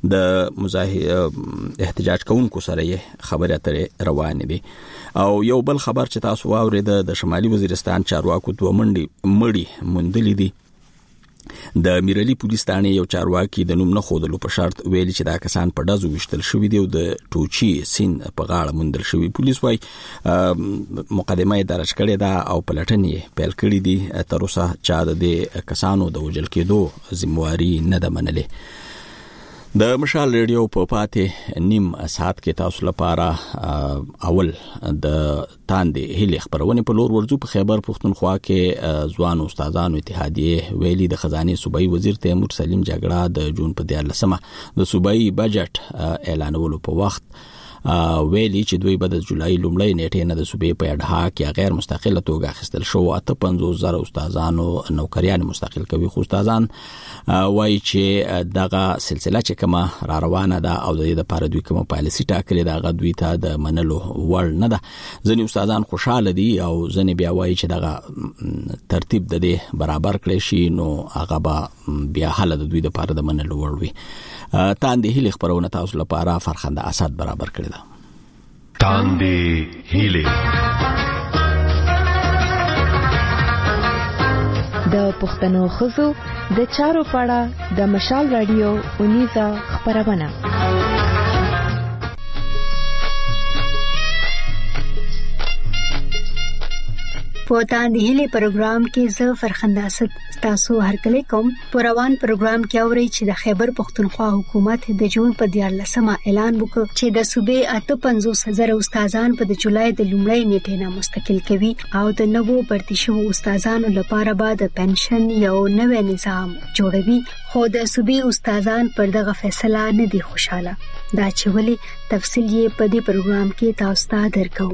د احتجاج کوونکو سره یې خبرې اترې روان دي. او یو بل خبر چې تاسو واورید د شمالي وزیرستان چارواکو دوه مړي موندلې دي. د میرلی پولیس ثانې یو چارواکي د نوم نه خودلو په شرط ویلي چې دا کسان په ډزو وشتل شوی دی او د ټوچی سین په غاړه موندل شوی. پولیس وايي مقدمه درج کړې ده او پلټنې پیل کړې دي. تر اوسه چا د کسانو د وژل کېدو ذمہواری نه ده منلې. د مشال ریډیو په پاتې نیم ساعت کې تاسو لپاره اول د تاندې هلي خبرونه په لور ورځو. په خیبر پختونخوا کې ځوان استادانو اتحادیه ویلي د خزانه صوبایي وزیر تیمور سلیم جګړه د جون په 14مه د صوبایي بجټ اعلانولو په وخت ویلي چې دوی به د جولای لومړۍ نیټې نه د صوبې په اډها کې غیر مستقله توګه اخیستل شو. 55,000 استادانو نوکریان مستقل کوي. خو استادان وایي چې دغه سلسله چې کومه را روانه ده او د دې لپاره دوی کومه پالیسي ټاکلې ده هغه دوی ته د منلو وړ نه ده. ځینې استادان خوشاله دي او ځینې بیا وایي چې دغه ترتیب د دې برابر کړي شي نو هغه به بیا حل د دوی لپاره د منلو وړ وي. تاندې هلي خبرونه تاسو لپاره فرخنده اسد برابر کړی ده.
تاندې هلي
د پښتنو خزو د چارو پاړه د مشال رادیو اونیزه خبرونه.
په تاندې هلي پروګرام کې زه فرخنده اسد تاسو هرکلی کوم. په روان پروګرام کې اوري چې د خیبر پختونخوا حکومت د جون په 14مه اعلان وکړ چې د صوبې 58,000 استادان په د جولای د لومړۍ نیټې نه مستقل کوي او د نوو برتي شوو استادانو لپاره به د پنشن یو نوې نظام جوړوي. خو د صوبې استادان پر دغه فیصله نه دي خوشاله. دا چې ولې تفصیل یې په دې پروګرام کې تاسو ته درکو.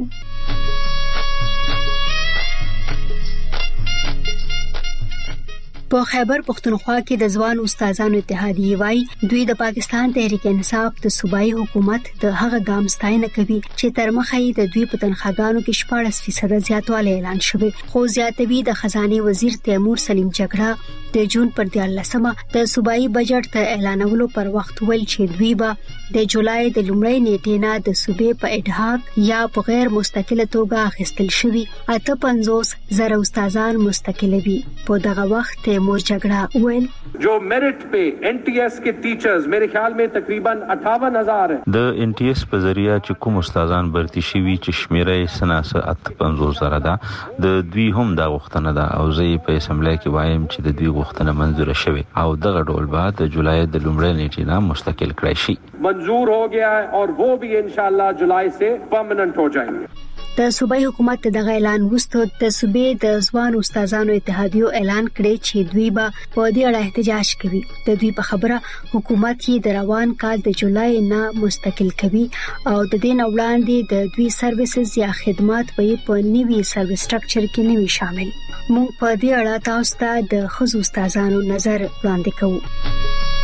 په خیبر پختونخوا کې د ځوان استادانو اتحادیه وایي دوی د پاکستان تحریک انصاف د صوبایي حکومت د هغه ګام ستاینه کوي چې تر مخه یې د دوی په تنخواګانو کې 14% زیاتوالی اعلان شوی. خو زیاتوي د خزانه وزیر تیمور سلیم جګړه د جون پر 14مه د صوبایي بجټ ته اعلانولو پر وخت ویل چې دوی به د جولای د لومړۍ نیټې نه د صوبې په اډهاق یا په غیر مستقله توګه اخیستل شوی 58,000 استادان مستقلوي. په دغه وخت تیمور جګړه ویل
जो मेरिट पे एनटीएस के टीचर्स मेरे ख्याल में तकरीबन 58,000 है.
د एनटीएस په ذریعہ چې کوم استادان برتی شوي چې شمیره یې سناسه 58,000 ده د دوی هم دا غوښتنه ده او زه په اسمبلی کې وایم چې د دوی غوښتنه منزور شوه او دغه ډول بعد د جولای د لومړۍ نیټې نه مستقل کړی شي.
منظور हो गया है और वो भी इंशाल्लाह जुलाई से परमानेंट हो जाएंगे.
د صوبایي حکومت دغه اعلان وروسته د صوبې د ځوان استادانو اتحادیو اعلان کړی چې دوی به په دې اړه احتجاج کوي. د دوی په خبره حکومت یې د روان کال د جولای نه مستقل کوي او د دې نه وړاندې د دوی سرویسز یا خدمات به په نوي سرویس سټرکچر کې نوي شامل. موږ په دې اړه تاسو ته د خزو استادانو نظر وړاندې کوو.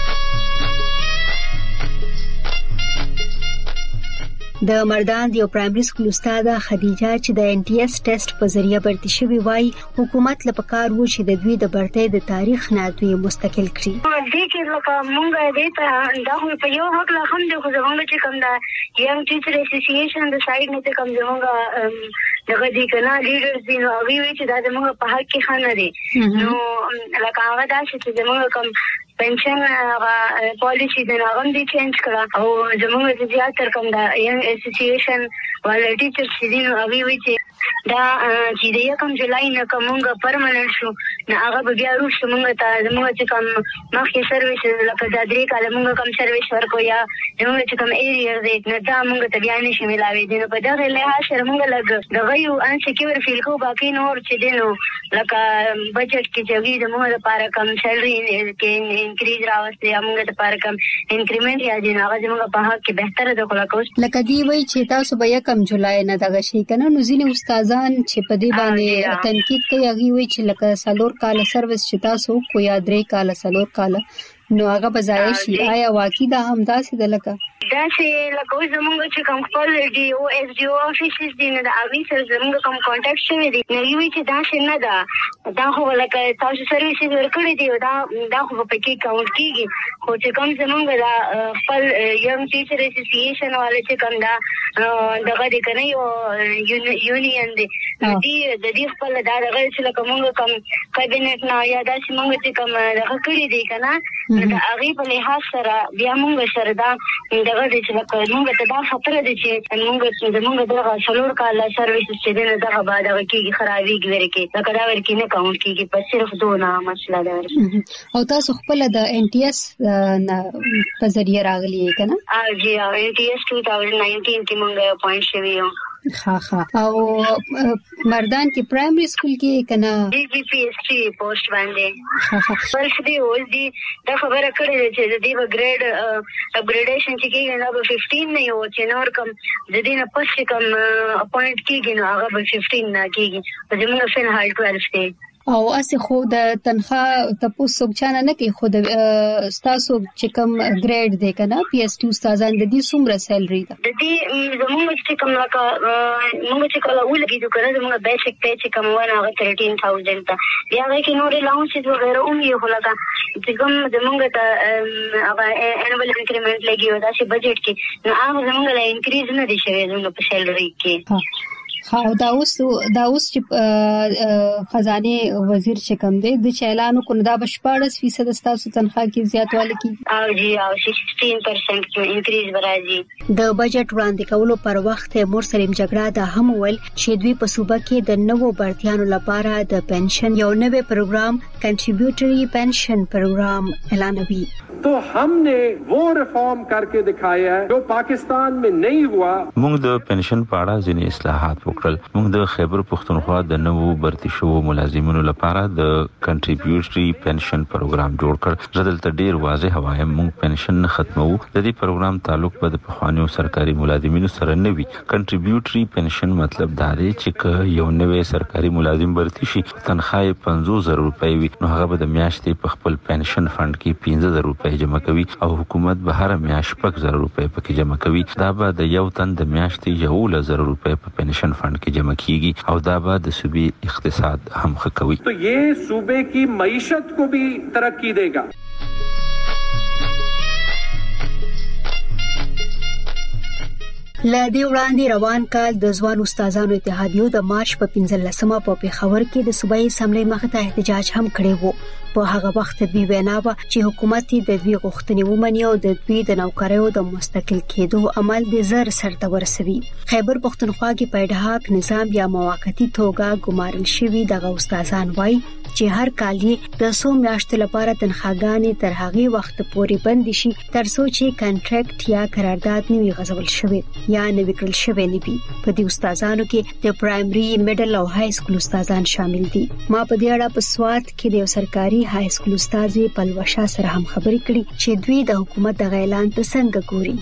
د مردان یو پرایمري سکول استاد خدیجه چې د ان ټي اس ټیسټ په ذریعہ برتي شوی وای حکومت لپاره وو چې د دوی د برتۍ د تاریخ نه دوی مستقل کړي.
دې کې لکه مونږ دې ته دا په یو حق لا هم د خزمونږ چې کوم دا یم ټیچر اسوسییشن د سایډ نه کوم زمونږ دغه دي کنه لیډرز دي نو وی چې دا زمونږ په حق کې خانه دي نو لکه هغه دا چې زمونږ کوم پنشن پالیسی د ناغم دي چینج کړه او زموږ د زیاتر کوم دا یم اسوسییشن ولا ټیچر سیدینو هغه وی چې دا چې د 1 جولای نه کومه پرمننت شو نه هغه بیا روښ موږ ته موږ چې کوم مخکې سرویس لکه د 3 کال موږ کوم سرویس ورکو یا موږ چې کوم ایریا دې نه دا موږ ته بیا نشي ملاوي دي نو په دغه لحاظ سره موږ لګ دغه یو ان سکیور فیل کو باقي نور چې دینو لکه بجټ کې چې د موږ لپاره کم سیلري کې انکریز راوستي موږ ته لپاره کم انکریمنت یا دي هغه موږ په حق کې بهتره د کولا کوس
لکه دی وای چې تاسو به 1 جولای نه دغه شي کنه نو ځینې استادان چې په دې باندې تنقید کوي هغه وای چې لکه سالور کال سرویس چې تاسو کو یا 3 کال سالور کال نو هغه بځای شي آیا واقعي دا هم داسې د لکه
دا چې لکه زمونږ چې کوم خپل دی او اس ډي او افیسز دي نه د اوی سره زمونږ کوم کانټیکټ شوی دی نو یوه چې دا څه نه ده دا خو لکه تاسو سرویسز ورکړي دی دا خو په کې کاونټ کیږي خو چې کوم زمونږ دا خپل ینګ ټیچر اسوسییشن والے چې کوم دا دغه د کنه یو یونین دی د دې خپل دا دغه چې لکه موږ کوم کابینټ نه یا دا چې موږ چې کوم دغه کړی دی کنه دا هغه په لحاظ سره بیا موږ سره دا دغه چې لکه موږ ته دا خطر دی چې موږ دغه سلور کال سرویس چې دغه دغه بعد هغه کېږي خرابېږي ورکه لکه دا ورکه نه کاونټ کېږي په صرف دونه مسله ده
او تاسو خپل د ان ټي اس په ذریعہ راغلی کنه
جی ان ټي اس 2019 کې موږ اپوینټ شوی یو
ها او مردان کې پرایمري سکول کې کنه
جی جی پی ایس ټي پوسټ باندې ورس دی ول دی دا خبره کړې چې د دې ګریډ اپګریډیشن چې کېږي نو 15 نه یو چې نور کم د دې نه پس کم اپوینټ کېږي نو هغه 15 نه کېږي زموږ فن هال 12 دی
او اسه خو د تنخواه تاسو سوچانه نه کوي خو د تاسو چې کوم ګریډ دی کنه پی ایس ټي استادان د دې څومره سیلري ده
د دې زموږ چې کوم لکه موږ چې کله ولګي د کنه زموږ بیسیک پی چې کوم ونه هغه 13000 ته بیا هغه کې نور الاونسز وغیرہ هم یو لکه چې کوم زموږ ته هغه انوال انکریمنٹ لګي دا چې بجټ کې نو هغه زموږ لا انکریز نه دي شوی زموږ په سیلري کې
ها دا اوس چې خزانه وزیر چې کوم دی د اعلان کو دا 14% ستاسو تنخواه کې زیاتوالی کی
او جی او 16% انکریز راځي
د بجټ وړاندې کولو پر وخت مرسلم جګړه د هم ول چې دوی په صوبه کې د نوو برتیانو لپاره د پنشن یو نوې پروګرام کنټریبیوټری پنشن پروګرام اعلانوي
तो हमने वो रिफॉर्म करके दिखाया है जो पाकिस्तान में नहीं हुआ
موږ د پنشن په اړه ځینې اصلاحات وکړل موږ د خیبر پښتونخوا د نوو برتي شو ملازمینو لپاره د کنټریبیوټری پنشن پروګرام جوړ کړ زه دلته ډیر واضح وایم موږ پنشن نه ختمو د دې پروګرام تعلق به د پخوانیو سرکاري ملازمینو سره نه وي کنټریبیوټری پنشن مطلب دا دی چې یو نوې سرکاري ملازم برتي شي تنخواه 50000 روپۍ وي نو هغه به د میاشتې په خپل پنشن فند کې 15000 روپۍ جمع کوي او حکومت به هر میاشت 5000 روپۍ پکې جمع کوي دا به د یو تن د میاشتې 1000 روپۍ په پنشن فند کې جمع کیږي او دا به د صوبې اقتصاد هم ښه کوي
تو یہ صوبے کی معیشت کو بھی ترقی دے گا
لدی وړاندې روان کال د ځوان استادانو اتحادیو د مارچ په 15مه په پیښور کې د صوبایي اسمبلی مخ ته احتجاج هم کړی وو په هغه وخت دوی وینا و چې حکومت د دوی غوښتنې ومني او د دوی د نوکریو د مستقل کېدو عمل د زر سرته ورسوي خیبر پښتونخوا کې پیډهاک نظام یا موقتی توګه ګمارل شوی دغه استادان وای چې هر کال د 100 میاشتو لپاره تنخواګانې تر هغه وخت پورې بند شي تر څو چې کنټریکټ یا قرارداد نوي غوښول شوی یا نوي کړل شوی نه وي په دې استادانو کې د پرایمري میډل او های سکول استادان شامل دي ما په دې اړه په سوات کې د سرکاري های سکول استاد پلوشا سره هم خبرې کړې چې دوی د حکومت د اعلان ته څنګه ګوري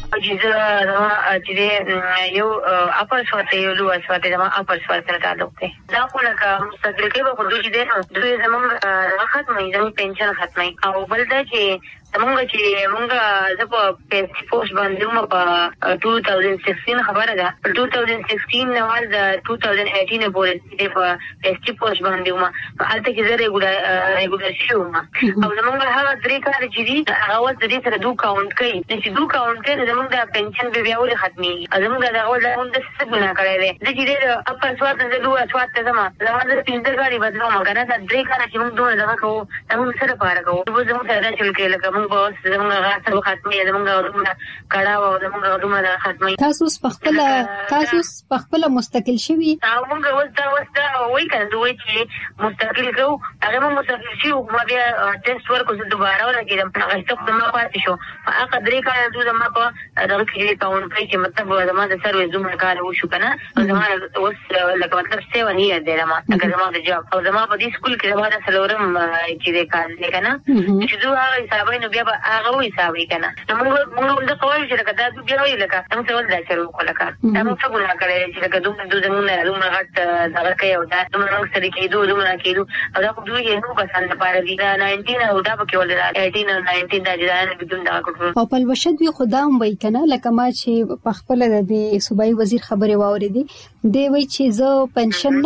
چې یو اپر سوات یو لوړ سوات د اپر سوات سره تعلق دی دا کومه مستقل کې به خودي دي نو دوی زموږ ختمي زموږ پنشن ختمي او بل دا چې موږ زه په پیسې پوسټ باندې مو په 2016 خبره ده 2016 نوال د 2018 پورې د پیسې پوسټ باندې مو په الته کې زه ریګولر شو او زموږ هغه درې کار چې دي هغه د دې سره دوه کاونټ کوي چې دوه کاونټ کوي زموږ د پنشن به بیا ولې ختمي زموږ د هغه د څه ګناه کړی دی چې د اپر سوات د دوه سوات ته زموږ د پینځه غاړي بدلو مګر دا درې کار چې موږ دوه ځای کوو موږ سره پاره کوو زموږ سره چې لکه موږ به زموږ غاټه ختمي زموږ کړه او زموږ رومه ختمي.
تاسو په خپل مستقل شوي
او موږ اوس دا وایي کنه دوی چې مستقل کو هغه موږ مستقل شو ما بیا ټیسټ ورکو زه دوباره ولګیدم هغه څه ما پاتې شو هغه درې کال دوی ما په دغه کې تاون کوي چې مطلب زما د سرویس زما کار وشو کنه زما اوس لکه مطلب 7 years دی ما هغه زما د جاب او زما په دې سکول کې زما د سلورم چې د کار دی کنه چې دوی هغه حسابونه بیا هغه وې حسابي کنه موږ د کوی چې دا بیا وی لکه موږ څه ولدا شروع کول کار موږ څه ګناه کړی چې لکه دوی زمونږ غټ دغه کوي او دا موږ سره کېدو او دا دوی یې نو پسند لپاره دي 19 او دا په کې ولر 18 او 19 دا ځان بدون دا کوټ
او په لوشد وی خدام وای کنه لکه ما چې په خپل د صوبایي وزیر خبره واوریدي دی وای چې زه پنشن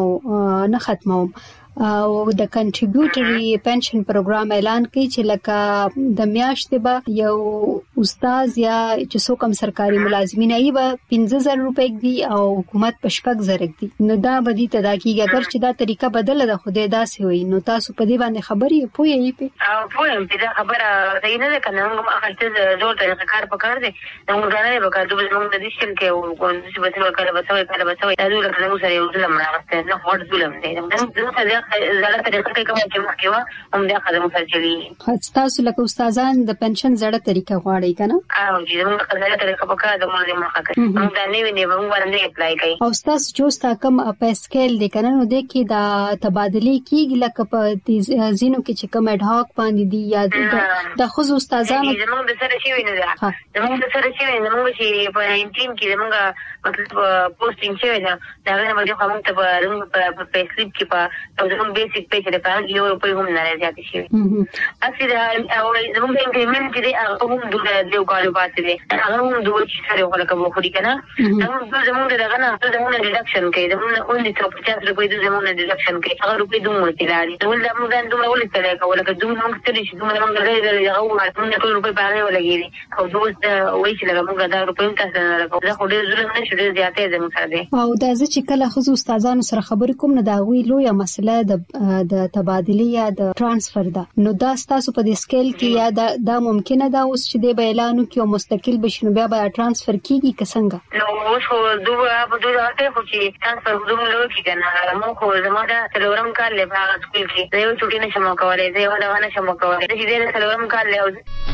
نه ختموم او د کنټریبیوټري پنشن پروګرام اعلان کړي چې لکه د میاشتې به یو استاد یا چې څوک سرکاري ملازمین ای به 15000 روپۍ دی او حکومت په 6000 دی نو دا بدی تدا کیږي اگر چې دا طریقه بدله ده خدای داسې وي نو تاسو په دې باندې خبرې پوهیږئ
او پوهیم چې دا خبره صحیح نه ده کنه موږ هغه زور ته کار پکار دي موږ غواړو به کار دوی موږ د دې شل کې او کوم څه به کار بسوي دا دوی له موږ سره یو ځل راغسته نه هوټ ظلم دی دا زړه طریقه کې کوم چې مخکې و هم دا خدمت سرچلي
تاسو لکه استادان د پنشن زړه طریقه غواړي کنه
او چې موږ زړه طریقه په کار د موږ مخه کوي موږ دا نه ویني موږ باندې اپلای کوي
او تاسو چې ستا کم پیسکل د کنه نو د کې دا تبادله کیږي لکه په زینو کې چې کوم اډ هاک باندې دی یا د خو استادانو
موږ د سره شي ویني دا موږ د سره شي ویني موږ چې په 19 کې موږ مطلب پوسټینګ شوی دا هغه موږ کوم ته په فیسبوک کې په بیسیک پیج لپاره یو په هم نه راځي شي اصلي دا او زموږ د انکریمنت کې هغه هم د یو کارو پاتې دي هغه هم دوه چې سره وکړه کوم خو دي کنه زموږ دغه نه زموږ ډیډکشن کوي زموږ اونلي 50 روپۍ د زموږ ډیډکشن کوي هغه روپۍ دوه مرتلاري نو دا موږ دوه ولې تلای کوله که دوه موږ تللی شي دوه موږ غوړې هغه موږ ټول روپۍ باندې ولګېږي او دوه وایي چې لږ موږ دا روپۍ تاسو نه راکو دا خو ډېر ظلم نه شو ډېر زیاتې زموږ سره دی
او دا چې کله خو استادانو سره خبرې کوم نه دا وی لویه مسله د تبادله یا د ترانسفر ده نو دا تاسو په دې سکیل کې یا دا ممکنه ده اوس چې د اعلان کې مستقل بشنو بیا به ترانسفر کیږي څنګه
نو اوس خو دوه هغه خو چې ترانسفر دوه لوي کنه مو خو زموږ د تلورم کال له هغه سکول کې دا یو چټي نشم کولای دا یو دا نشم کولای چې د تلورم کال له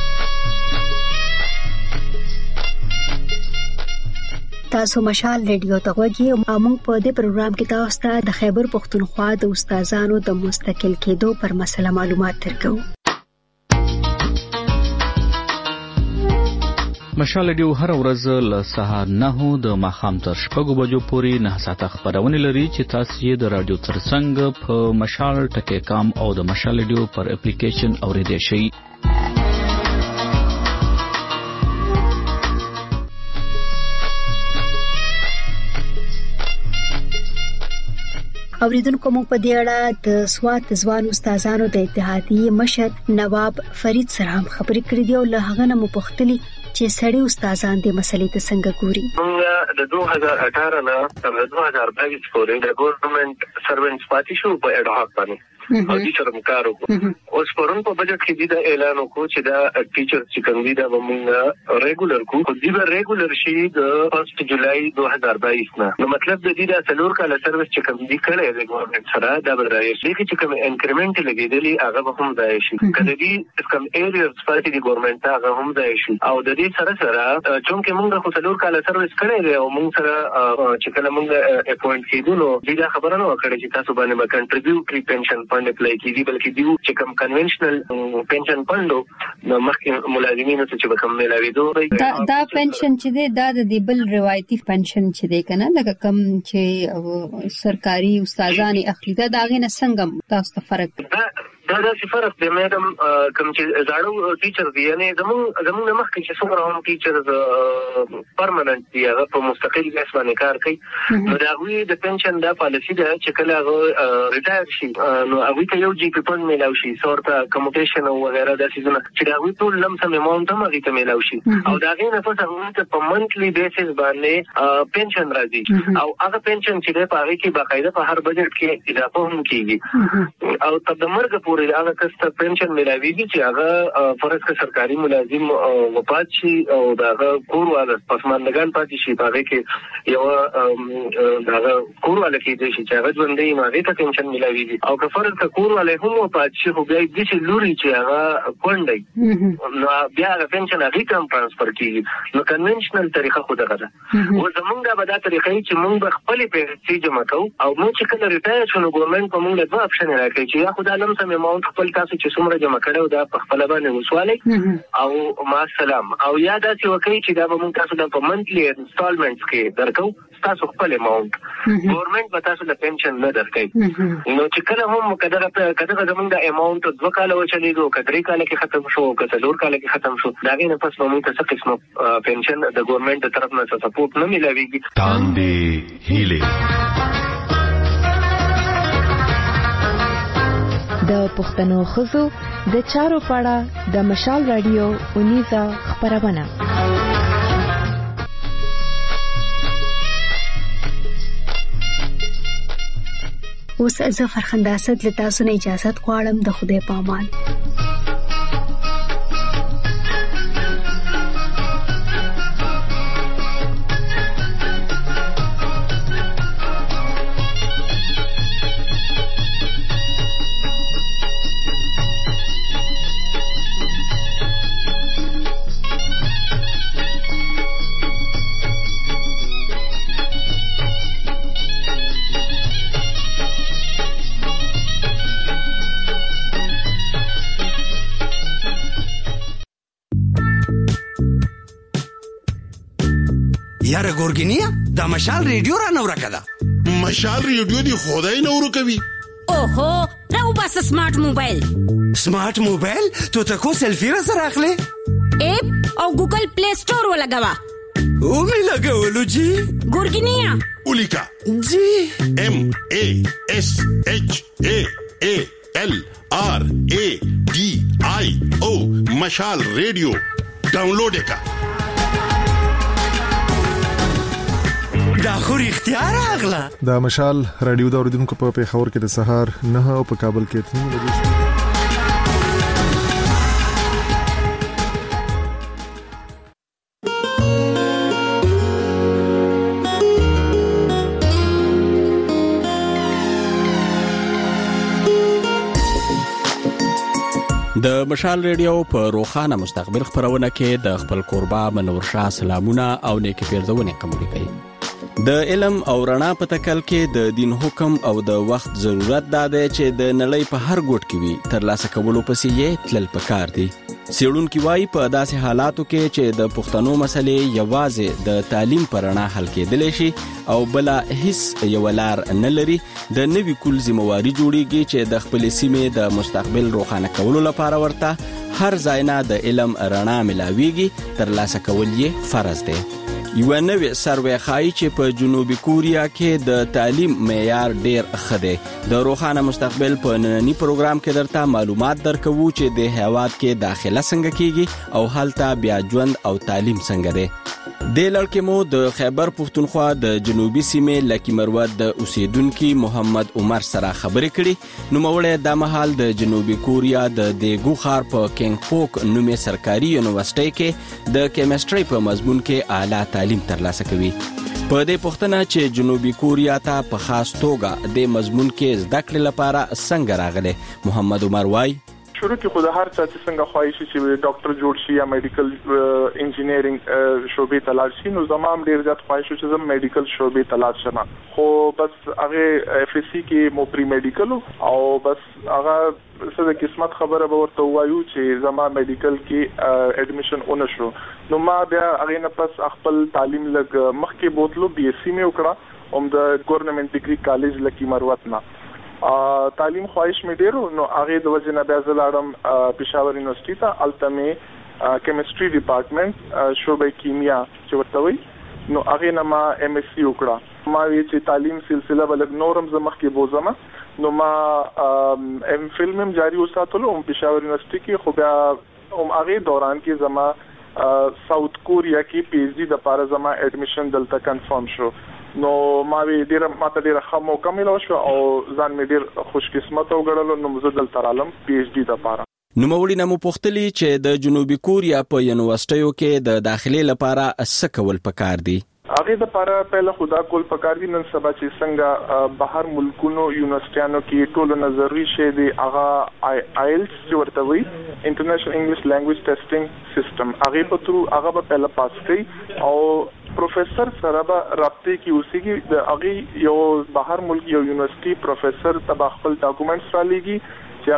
تاسو مشال ریډیو ته غوږی او موږ په دې پروګرام کې تاسو ته د خیبر پښتونخوا د استادانو د مستقل کېدو پر مسله معلومات درکو.
مشال ریډیو هر ورځ له سهار 9 د ماښام تر 6 بجو پورې 9 ساعته خبرونه لري چې تاسو یې د رادیو ترڅنګ په مشال ټکی کام او د مشال ریډیو پر اپلیکیشن اوریدئ شئ.
اوریدونکو مو په دې اړه د سوات ځوان استادانو د اتحادیې مشر نواب فرید سره هم خبرې کړې دي او له هغه نه مو پوښتلي چې سړي استادان د مسلې ته څنګه ګوري.
موږ د 2018 نه تر 2022 پورې د ګورنمنت سروینټس پاتې شو په اډ هاک باندې او دې سره کار وکړو. اوس پرون په بجټ کې دا اعلان وکړو چې دا ټیچر چې کوم دي دا موږ ریګولر کو دي به ریګولر شي د 1 جولای 2022 نه. نو مطلب د دې د څلور کال سرویس چې کوم دي کړي د ګورنمنت سره دا به راځي چې کوم انکریمنت لګیدلی هغه به هم ځای شي. کله دې کوم ایریاز پاتې دي ګورنمنت هغه هم ځای شي او د دې سره چې موږ خو څلور کال سرویس کړي دی او موږ سره چې کله موږ اپوینټ کیدو نو دا خبره نه وکړه چې تاسو باندې به کنټریبیوټري پنشن فند اپلای کیږي بلکې دیو چې کوم کنونشنل پنشن فند نو مخکې ملازمینو ته چې کوم ملاوي دوی
دا پنشن چې دی دا د بل روایتي پنشن چې دی کنه لکه کوم چې سرکاري استادان اخلي دا غینه څنګه تاسو ته فرق
دا د فرق دی میډم کوم چې زاړو ټیچر دی یعنی زموږ مخکې چې څومره هم ټیچرز پرمننت دی هغه په مستقل بیس باندې کار کوي نو دا غوي د پنشن دا پالیسی ده چې کله هغه ریټایر شي نو هغه ته یو جی پی فند میلاو شي سورته کموټیشن او وغیرہ د سيزونه چې دا غوي ټول لمسم اماونټ هم هغه ته میلاو شي او دا غي نه پس هغه ته په منثلی بیسس باندې پنشن راځي او هغه پنشن چې په هغه کې باقاعده په هر بجټ کې اضافه هم کیږي او تر د مرګ پورې هغه کس ته پنشن ملاويږي چې هغه فرض کړه سرکاري ملازم وفات شي او دغه کور والا پسماندگان پاتې شي په کې یو دغه کور والا کې دي چې هغه ژوندۍ نه دي ته پنشن ملاويږي او که فرض کړه کور والا هم وفات شي خو بیا د چې لوري چې هغه کونډي نو بیا هغه پنشن هغه کم ترانسفر کیږي نو کنونشنل طریقه خو دغه ده او زمونږ به دا طریقې چې موږ خپل پیسې جمع کوو او موږ چې کله ریټایر شو نو ګورنمنت په موږ له دوه اپشن راکړي چې یا خدای لم سم اماونت خپل تاسو چې څومره جمع کړو دا په خپل باندې وسوالي او ما سلام او یا دا چې وکړي چې دا به موږ تاسو د په منثلی انسټالمنټس کې درکو تاسو خپل اماونت ګورنمنت به تاسو د پنشن نه درکړي نو چې کله هم کله زمونږ د اماونت دوه کال وچلیدو کډري کال کې ختم شو کڅلور کال کې ختم شو دا غي نه پس موږ ته څه قسمه پنشن د ګورنمنت د طرف نه سپورټ نه ملويږي
تاندې هیله
د پښتنو خزو د چارو پاړه د مشال رادیو اونیزه خبرونه
اوس زه فرخنده اسد له تاسو نه اجازه غواړم د خدای په امان
یاره ګورګینیا دا مشال ریډیو را نو راکړه
مشال ریډیو دی خدای نو کوي
اوهو راو بس سمارټ موبایل
تو تکو سیلفی را سره اخلي
اپ او ګوګل پلی سٹور ولګوا
او می لګولو جی
ګورګینیا
ولیکا
جی
ام ا اس اچ ا ال ار ا ډي آی او مشال ریډیو ډاونلوډ کا
دا خو اختیار اغلا
دا مشال رادیو دا اوریدونکو په پیښور کې د سهار 9 او په کابل کې 3 بجې
د مشال ریډیو په روخانه مستقبل خبرونه کې د خپل قربا منور شاه سلامونه او نیکی پیرزونه قبول کړي د علم او رڼا په تکل کې د دین حکم او د وخت ضرورت ده چې د نړۍ په هر ګوټ کې وي تر لاسه کولو پسې یې تلل پکار دي سیړونکو وايي په داسې حالاتو کې چې د پښتنو مسلې یوازې د تعلیم پر رڼا حل کېدلی شي او بلا هیڅ یو لار نه لري د نوي کول ذمہواری جوړیږي چې د خپل سیمې د مستقبل روښانه کولو لپاره ورته هر ځای نه د علم رڼا ملاويږي تر لاسه کول یې فرض دی یو نوې سروې خای چې په جنوبي کوریا کې د تعلیم معیار ډیر ښه دی د روښانه مستقبل په نننی پروګرام کې درته معلومات درکوو چې د هیواد کې داخله څنګه کیږي او هلته بیا ژوند او تعلیم څنګه دی د لړکې مو د خیبر پښتونخوا د جنوبي سیمې لکی مروت د اوسیدونکو محمد عمر سره خبرې کړي نو موړې د محل د جنوبي کوریا د دیګو خار په کینګ پوک نومې سرکاري یونیورسيټي کې د کیمستري په مضمون کې اعلی تعلیم ترلاسه کوي په دې پوښتنه چې جنوبي کوریا ته په خاص توګه د مضمون کې زده کړې لپاره څنګه راغله محمد عمر وای
شروع کې خو د هر چا چې څنګه خوایي چې ډاکټر جوړ شي یا میډیکل انجینیرینګ شوبې تلاش شي نو زمام ډیر زیات خوایي چې زم میډیکل شوبې تلاش شمه خو بس هغه اف اس سی کې مو پری میډیکل او بس هغه څه د قسمت خبره به ورته وایو چې زما میډیکل کې اډمیشن اون شو نو ما بیا هغه نه پس خپل تعلیم لګ مخکې بوتلو بي اس سی مې وکړه هم د ګورنمنت ډیګري کالج لکی مروت نه تعلیم خواهش مې ډیرو نو هغه د وجه نه بیا زلاړم پېښور یونیورسيټي ته التمه کیمستري ډپارټمنټ شوبې کیمیا چې ورته وي نو هغه نه ما ام اس سی وکړه ما وی چې تعلیم سلسله بلګ نورم زمخ کې بوزما نو ما ام فلم جاری وساتلو پېښور یونیورسيټي کې خو بیا هغه دوران کې زما ساوث کوریا کې پی ایچ ډي د لپاره زما اډمیشن دلته کنفرم شو. نو ما ته ډیره ښه موقع ملو شو او ځان مې ډیر خوش قسمت وګڼلو. نو زه دلته رالم پی ایچ ډي لپاره.
نوموړي نه مو پوښتلي چې د جنوبي کوریا په یونیورسيټیو کې د داخلي لپاره څه کول پکار دي.
هغه د لپاره پهله خدا کول پکار دي. نن سبا چې څنګه بهر ملکونو یونیورسيټیانو کې ټول نظری شي دی هغه آیلټس چې ورته وي انټرنیشنل انګلیش لانګویج ټیسټینګ سیستم هغه په ترو هغه په پهله پاس کړي او پروفیسور سره به رابطه کې اوسېږي. د هغه یو بهر ملک یو یونیورسيټي پروفیسور تبع خپل ډاکومېنټس را لېږي چې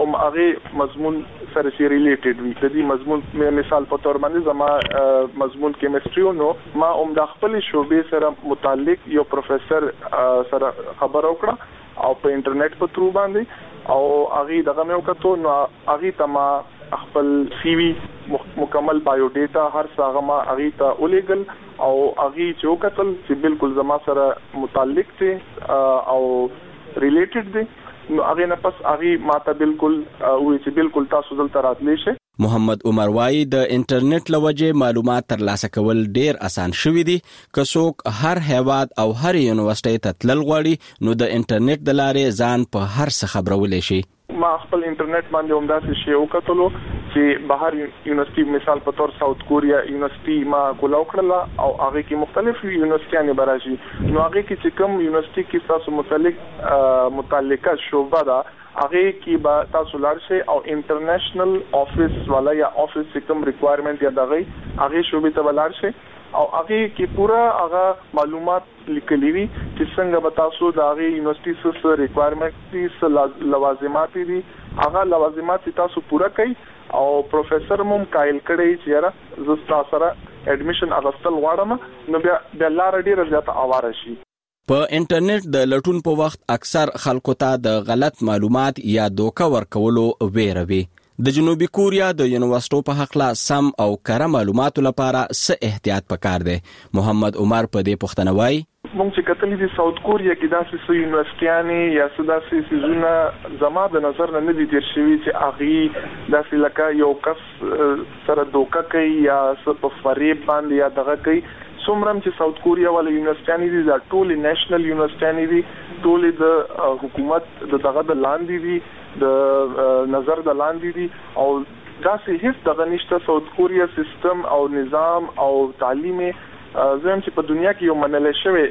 هغه مضمون سره شي ریلیټډ وي. د دې مضمون مثال په تور باندې زما مضمون کیمستري نو ما د خپل شعبې سره متعلق یو پروفیسور سره خبر وکړه او په انټرنیټ په ترو باندې او هغه دغه مې وکړو. نو هغه ته ما خپل سی وی مکمل بایو ډیټا هر څه ما هغه ته ولېګل او هغه چې وکړل چې بالکل زما سره متعلق دي او ریلیټډ دي. نو هغه نه پس هغه ماته بالکل وې چې بالکل تاسو دلته راتلی شئ.
محمد عمر وايي د انټرنیټ لوجه معلومات ترلاسه کول ډیر اسان شوی دي. که څوک هر هیواد او هر یونیورسيټي ته تلل غواړي نو د انټرنیټ د لارې ځان په هر څه خبرولای شي.
ما خپل انټرنیټ باندې همداسې شی وکړلو چې بهر یونیورسيټي مثال په تور ساوث کوریا یونیورسيټي ما کولاو کړل او هغه کې مختلف یونیورسيټیانه براشي. نو هغه کې چې کوم یونیورسيټي کې تاسو متعلقه شعبه ده هغه کې با تاسو لارشه او انټرنیشنل افیس والا یا افیس کوم ریکوایرمنٹ یا دغه هغه شعبې ته ولارشه او هغه کې پورا هغه معلومات لیکلي وي چې څنګه به تاسو د هغه یونیورسيټي سره ریکوایرمنٹ دي لوازمات دي هغه لوازمات تاسو پورا کړئ او پروفیسور موم قائل کړي چې یاره زستا سره اډمیشن اغستل غواړم نو بیا لار ډیره زیاته اواره شي.
په انټرنیټ د لټون په وخت اکثر خلکو ته د غلط معلومات یا دوکه ورکولو ویره وي. د جنوبي کوریا د یونیورسيټو په حق لا سم او کره معلوماتو لپاره څه احتیاط پکار دی. محمد عمر په دې پوښتنه وایي
مونږ چې کتلې دي ساوث کوریا کې داسې یونیورسيټیانې یا داسې سيزونه زما د نظر نه دي تیر شوي چې هغه داسې لکه یو کس سره دوکه کوي یا څه په فریب باندې یا دغه کوي. څومره چې ساوث کوریا ول یونیورسيټیانې دي دا ټول نېشنل یونیورسيټیانې دي ټول د حکومت دغه د لاندې دي د نظر د لاندې دي او داسې هیڅ دغه نشته. ساوث کوریا سیستم او نظام او تعلیم زم چې په دنیا کې یو منل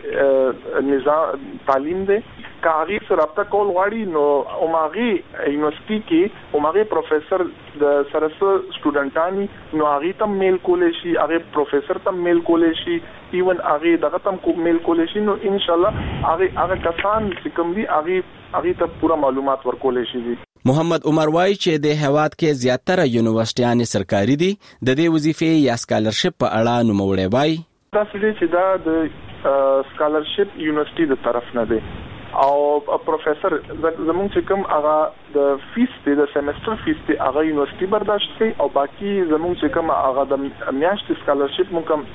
شوی نظام تعلیم دی. کاغی سره رابطه کول غواړي نو اوماغي یونیورسيټي کې اوماغي پروفیسور د سرسه سټوډنټانی نو هغه تم میل کولای شي هغه پروفیسور تم میل کولای شي ایون هغه دغه تم میل کولای شي. نو ان شاء الله هغه کسان چې کوم دي هغه ته پورا معلومات ورکولای شي.
محمد عمر وايي چې د هواد کې زیاتره یونیورسيټیانې سرکاري دي. د دې وظیفې یا سکالرشپ په اړه نوموړی وايي
تاسو چې دا د سکالرشپ یونیورسيټي د طرف نه دی او پروفیسور زمونږ چې کوم هغه د فیس دی د سیمستر فیس دی هغه یونیورسيټي برداشت کوي او باقي زمونږ چې کوم هغه د میاشتې سکالرشپ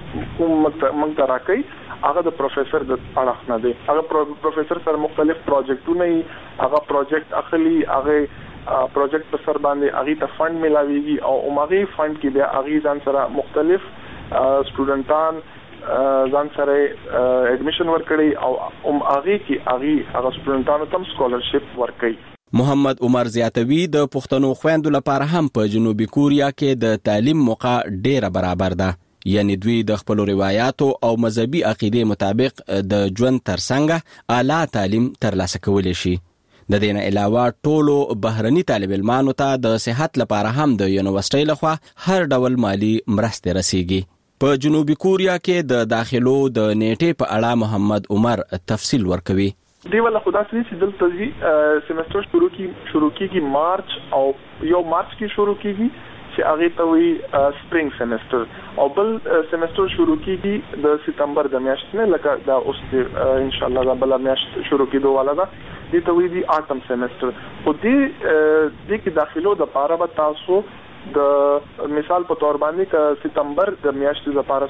مونږ ته راکړي هغه د پروفیسور د اړخ نه دی. هغه پروفیسور سره مختلف پروجیکټونه هغه پروجیکټ اخلي هغه پروجیکټ په سر باندې هغه ته فند ملاويږي او هغه فند کې بیا هغه ځان سره مختلف سټوډنټان ځان سره اډمیشن ورکړي او هغه کې هغه سټوډنټانو ته سکالرشپ ورکړي.
محمد عمر زیاتوي د پښتنو خويندو لپاره هم په جنوبي کوریا کې د تعلیم موقع ډیره برابر ده. یعنی دوی د خپل روایتو او مذهبي عقیده مطابق د ژوند ترڅنګ اعلی تعلیم ترلاسه کولی شي. د دې نه علاوه ټولو بهرني طالب علمانو ته د صحت لپاره هم د یونیورسيټي لخوا هر ډول مالی مرسته رسیږي. په جنوبي کوریا کې د داخلو د نیټې په اړه محمد عمر تفصیل ورکوي.
دی ولا خدا سي چې دلته سیمستر شروع کیږي مارچ او یو مارچ کې شروع کیږي چې هغه ته وی سپرینګ سیمستر او بل سیمستر شروع کیږي د سپتمبر د میاشتې نه لکه دا اوس ان شاء الله دا بل میاشت شروع کیدو والا ده دي ته وی دی اټم سیمستر. او دې کې داخلو د لپاره به تاسو د مثال په تور باندې ک سپتمبر د میاشتې لپاره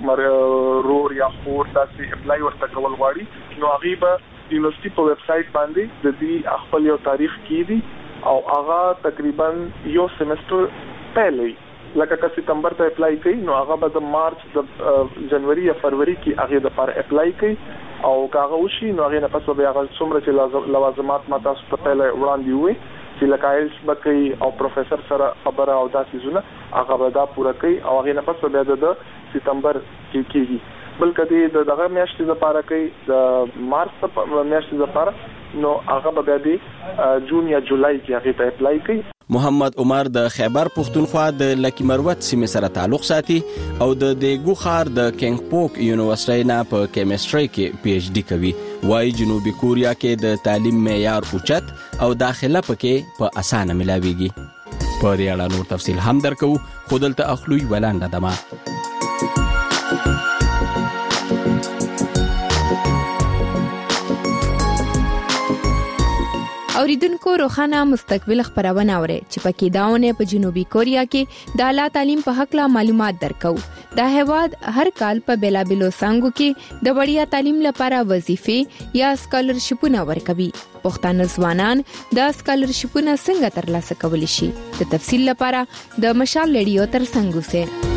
څوک رور یا خور تاسو اپلای ورته کول غواړي نو هغه به یونیورسيټي په ویب سټ باندې د دې خپل یو تاریخ کیږي او هغه تقریبا یو سیمستر پهلې لکه که سپتمبر ته اپلای کوي نو هغه به د مارچ د جنوري یا فروری کې هغه د لپاره اپلای کوي او کاغه وشي نو هغه نه پس به هغه څومره چې لوازمات ماته ستپله وړاندې وي چې لکه ایلس بکې او پروفیسور سره خبره او داسې زونه هغه به دا پوره کوي او هغه نه پس به د سپتمبر کې کیږي بلکې دغه میاشتې لپاره کوي د مارچ میاشتې لپاره نو هغه به د جون یا جولای کې هغه ته اپلای کوي.
محمد عمر د خیبر پښتونخوا د لکی مروت سیمه سره تعلق ساتي او د دیګو خار د کینګ پوک یونیورسيټي نه په کیمستري کې پی ایچ ډی کوي. وايي جنوبي کوریا کې د تعلیم معیار اوچت او داخله پکې په اسانه ملاويږي. په دې اړه نور تفصیل هم درکو خو دلته اخلوي ولاندې دما.
اوریدونکو روخانه مستقبل خبرونه اوري چې پکې داونه په جنوبي کوریا کې د اعلی تعلیم په حق لا معلومات درکو. دا هیواد هر کال په بیلابلو څنګهو کې د وړیا تعلیم لپاره وظیفې یا سکالرشپونه ورکوي. پښتانه ځوانان د سکالرشپونه څنګه ترلاسه کولی شي؟ د تفصیل لپاره د مشال ریډیو تر څنګ اوسئ.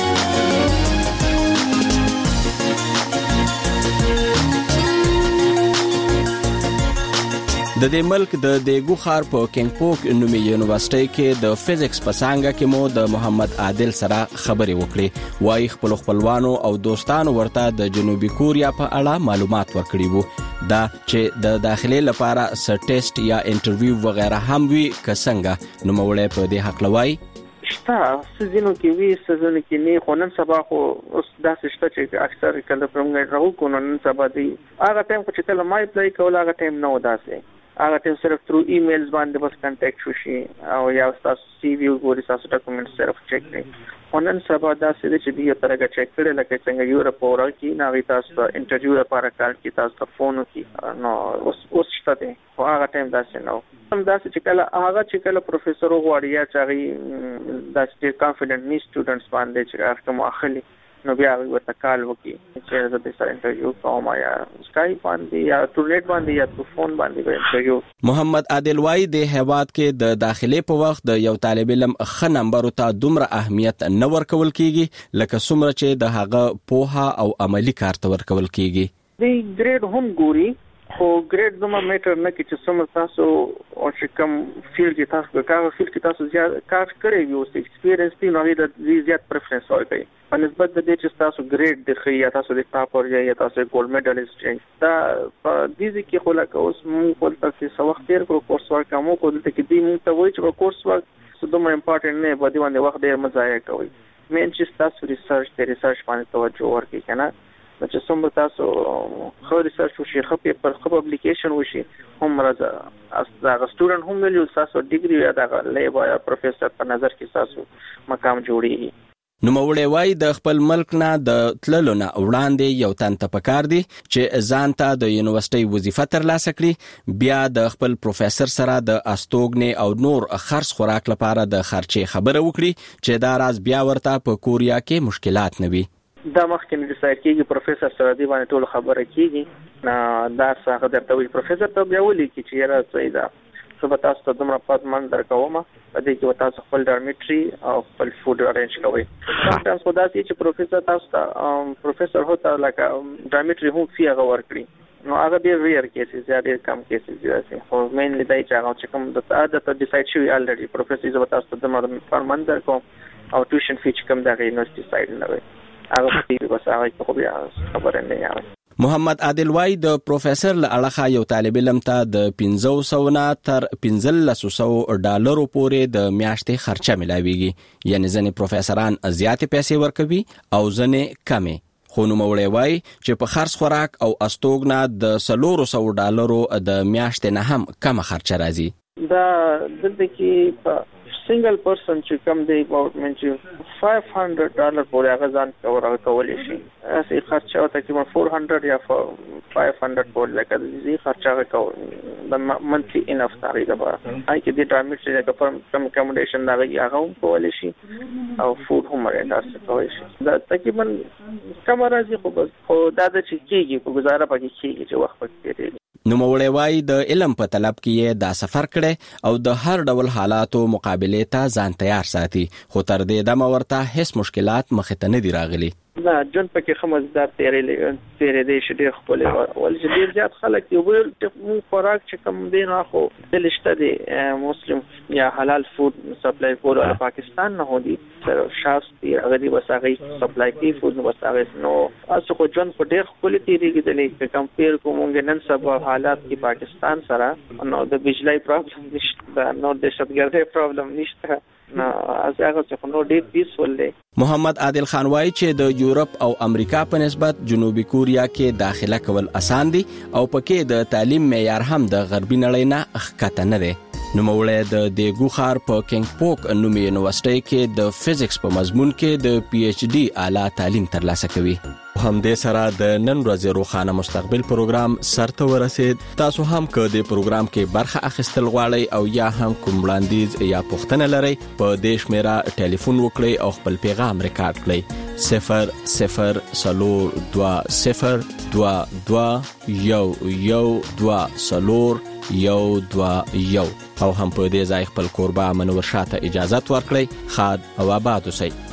د دې ملک د دیګو خار په کینګ پوک نومي یونیورسيټي کې د فزکس په څانګه کې مو د محمد عادل سره خبرې وکړې. وايي خپلوانو او دوستانو ورته د جنوبي کوریا په اړه معلومات ورکړي وو دا چې د داخلي لپاره س ټیسټ یا انټرویو وغیرہ هم وی کسنګ نو موړې په دې حق لوي
شته سيزونو کې وی سيزونو کې نه خونن سبا خو اوس داسې شته چې اکثر کله پروګرام راو کو نن سبا دی هغه ټایم چې کله ما اپلای کول هغه ټایم نو داسې هغه ټیم صرف تھرو ایمیلز باندې بس کانټیکټ وشي او یا تاسو سی وی وګورئ تاسو ډاکومېنټ صرف چیک کړئ ونن سبا دا چې د یو طرحه چیک کړئ لکه څنګه یورپ اورا کې ناوي تاسو انټرویو لپاره کار کې تاسو فون کې نو اوس شته دی هغه ټیم داسې نو هم داسې چې کله پروفیسور غواړي یا چې داسې کانفیډنٹ ني سټوډنټس باندې چې کوم اخلي نو بیا ورته کال وکي چې زه د سره انټرویو کوم یا سکایپ باندې یا ټورنټ باندې یا فون باندې انټرویو.
محمد عادل وايي د هیواد کې د داخلي په وخت د یو طالب علم ښه نمبر ته دومره اهمیت نه ورکول کیږي لکه څومره چې د هغه پوها او عملی کار ته ورکول کیږي.
د ګریډ هم ګوري خو ګریډ زما میټر نه کی چې څومره تاسو او چې کوم فیلډ کې تاسو کار فیلډ کې تاسو زیات کار کړی وي او ایکسپیرینس دی نو د زیات پریفرنس ورکوي په نسبت د دې چې تاسو ګریډ د خي یا تاسو د ټاپر یا تاسو ګولډ میډالست یې دا په دې کې خو لکه اوس موږ په تاسو څو وخت تیر کړو کورس ورک کوم کو دلته کې دی موږ ته وایي چې کورس ورک دومره امپورټنت نه بده باندې وخت ډیر مزایه کوي مین چې تاسو ریسرچ باندې توجه ورکړئ کنه چې څومره تاسو خو ریسرچ وشي خو پیپر خو پبلیکیشن وشي هم راځه دا سټوډنټ هم ویلو تاسو ډیګري یا دا لیب یا پروفیسور په نظر کې تاسو مقام جوړي.
نو موړې وای د خپل ملک نه د تللو نه وړاندې یو تن ته پکار دی چې ځان ته د یونیورسيټي وظیفه ترلاسه کړي بیا د خپل پروفیسور سره د استوګنې او نور خرڅ خوراک لپاره د خرچې خبره وکړي چې دا راز بیا ورته په کوریا کې مشکلات نه وي.
دا مخکې نه ډیسایډ کیږي پروفیسور سره دی باندې ټول خبره کیږي دا څنګه درته وی پروفیسور ته بیا ولي کی چې را څه دا څه به تاسو ته دومره پات من درکوم په دې کې تاسو خپل ډارمیټري او خپل فود ارینج کوئ تاسو خو دا چې پروفیسور تاسو ته پروفیسور هوته لکه ډارمیټري هم فی هغه ورکړي نو هغه ډیر ریئر کیسز یا ډیر کم کیسز دي خو مینلی دای چې هغه کوم د عادت ډیسایډ شوی الریډي پروفیسور زه تاسو ته دومره پر من درکوم او ټیوشن فی کوم دا یونیورسيټي سایډ نه وي
محمد عادل وايي د پروفیسور له اړخه یو طالب علم ته د 500 نه تر 1500 ډالرو پورې د میاشتې خرچه ملاويږي یعنی ځنې پروفیسوران زیاتې پیسې ورکوي او ځنې کمې خو نو موړې وايي چې په خرڅ خوراک او استوګنه د 300 ډالرو د میاشتې نه هم کم خرچه راځي.
دا دلته کې سنگل پرسن چې کم دی اباوت $500 پورې هغه ځان کولای شي اسی خرچه او تقریبا 400 یا 500 پورې لکه دې خرچه کوي د منثلي انف تاریخ دا هاي کې د ټرمټ چې کم اکوموډیشن دا هغه کولای شي او فود هم راځي کولای شي دا تقریبا کم راځي خو دا د چې کېږي په گزاره پکې کېږي چې وخت پکې دی.
نوموړی وایي د علم په طلب کې دا سفر کړي او د هر ډول حالاتو مقابله ته ځان تیار ساتي، خو تر دې دمه ورته هیڅ مشکلات مخ ته نه دي راغلي.
نه جن پکې خمزدار تیرې دی چې ډېر خپل ول چې ډېر زیات خلک یو بل خوراک چې کم دین اخو دلشته دي مسلم یا حلال فود سپلای کول او پاکستان نه هودي سر شاف دی غدي وساغي سپلای کی فود وساغي نو اسو خو جن په ډېر خپل تیریږي د کمپیر کومګ نن سبا حالات کې پاکستان سره نو د بجلی پرابلم نشته، نو د شتګردي پرابلم نشته، نو هغه څه نو ډېر پیسفل دی.
محمد عادل خان وایي چې د یورپ او امریکا په نسبت جنوبي کوریا کې داخله کول اسان دي او پکې د تعلیم معیار هم د غربي نړۍ نه ښکته نه دی. نوموړی د دیګو ښار په کینګ پوک نومي یونیورسيټي کې د فزیکس په مضمون کې د پی ایچ ډي اعلی تعلیم ترلاسه کوي. همدې سره د نن ورځې روښانه مستقبل پروګرام سرته ورسید. تاسو هم که د پروګرام کې برخه اخیستل غواړئ او یا هم کوم وړاندیز یا پوښتنه لرئ په دې شمیره ټلیفون وکړئ او خپل پیغام ریکارډ کړئ 002222 او هم په دې ځای خپل کوربه منور شاته اجازه ورکړئ. خاد او آباد اوسئ.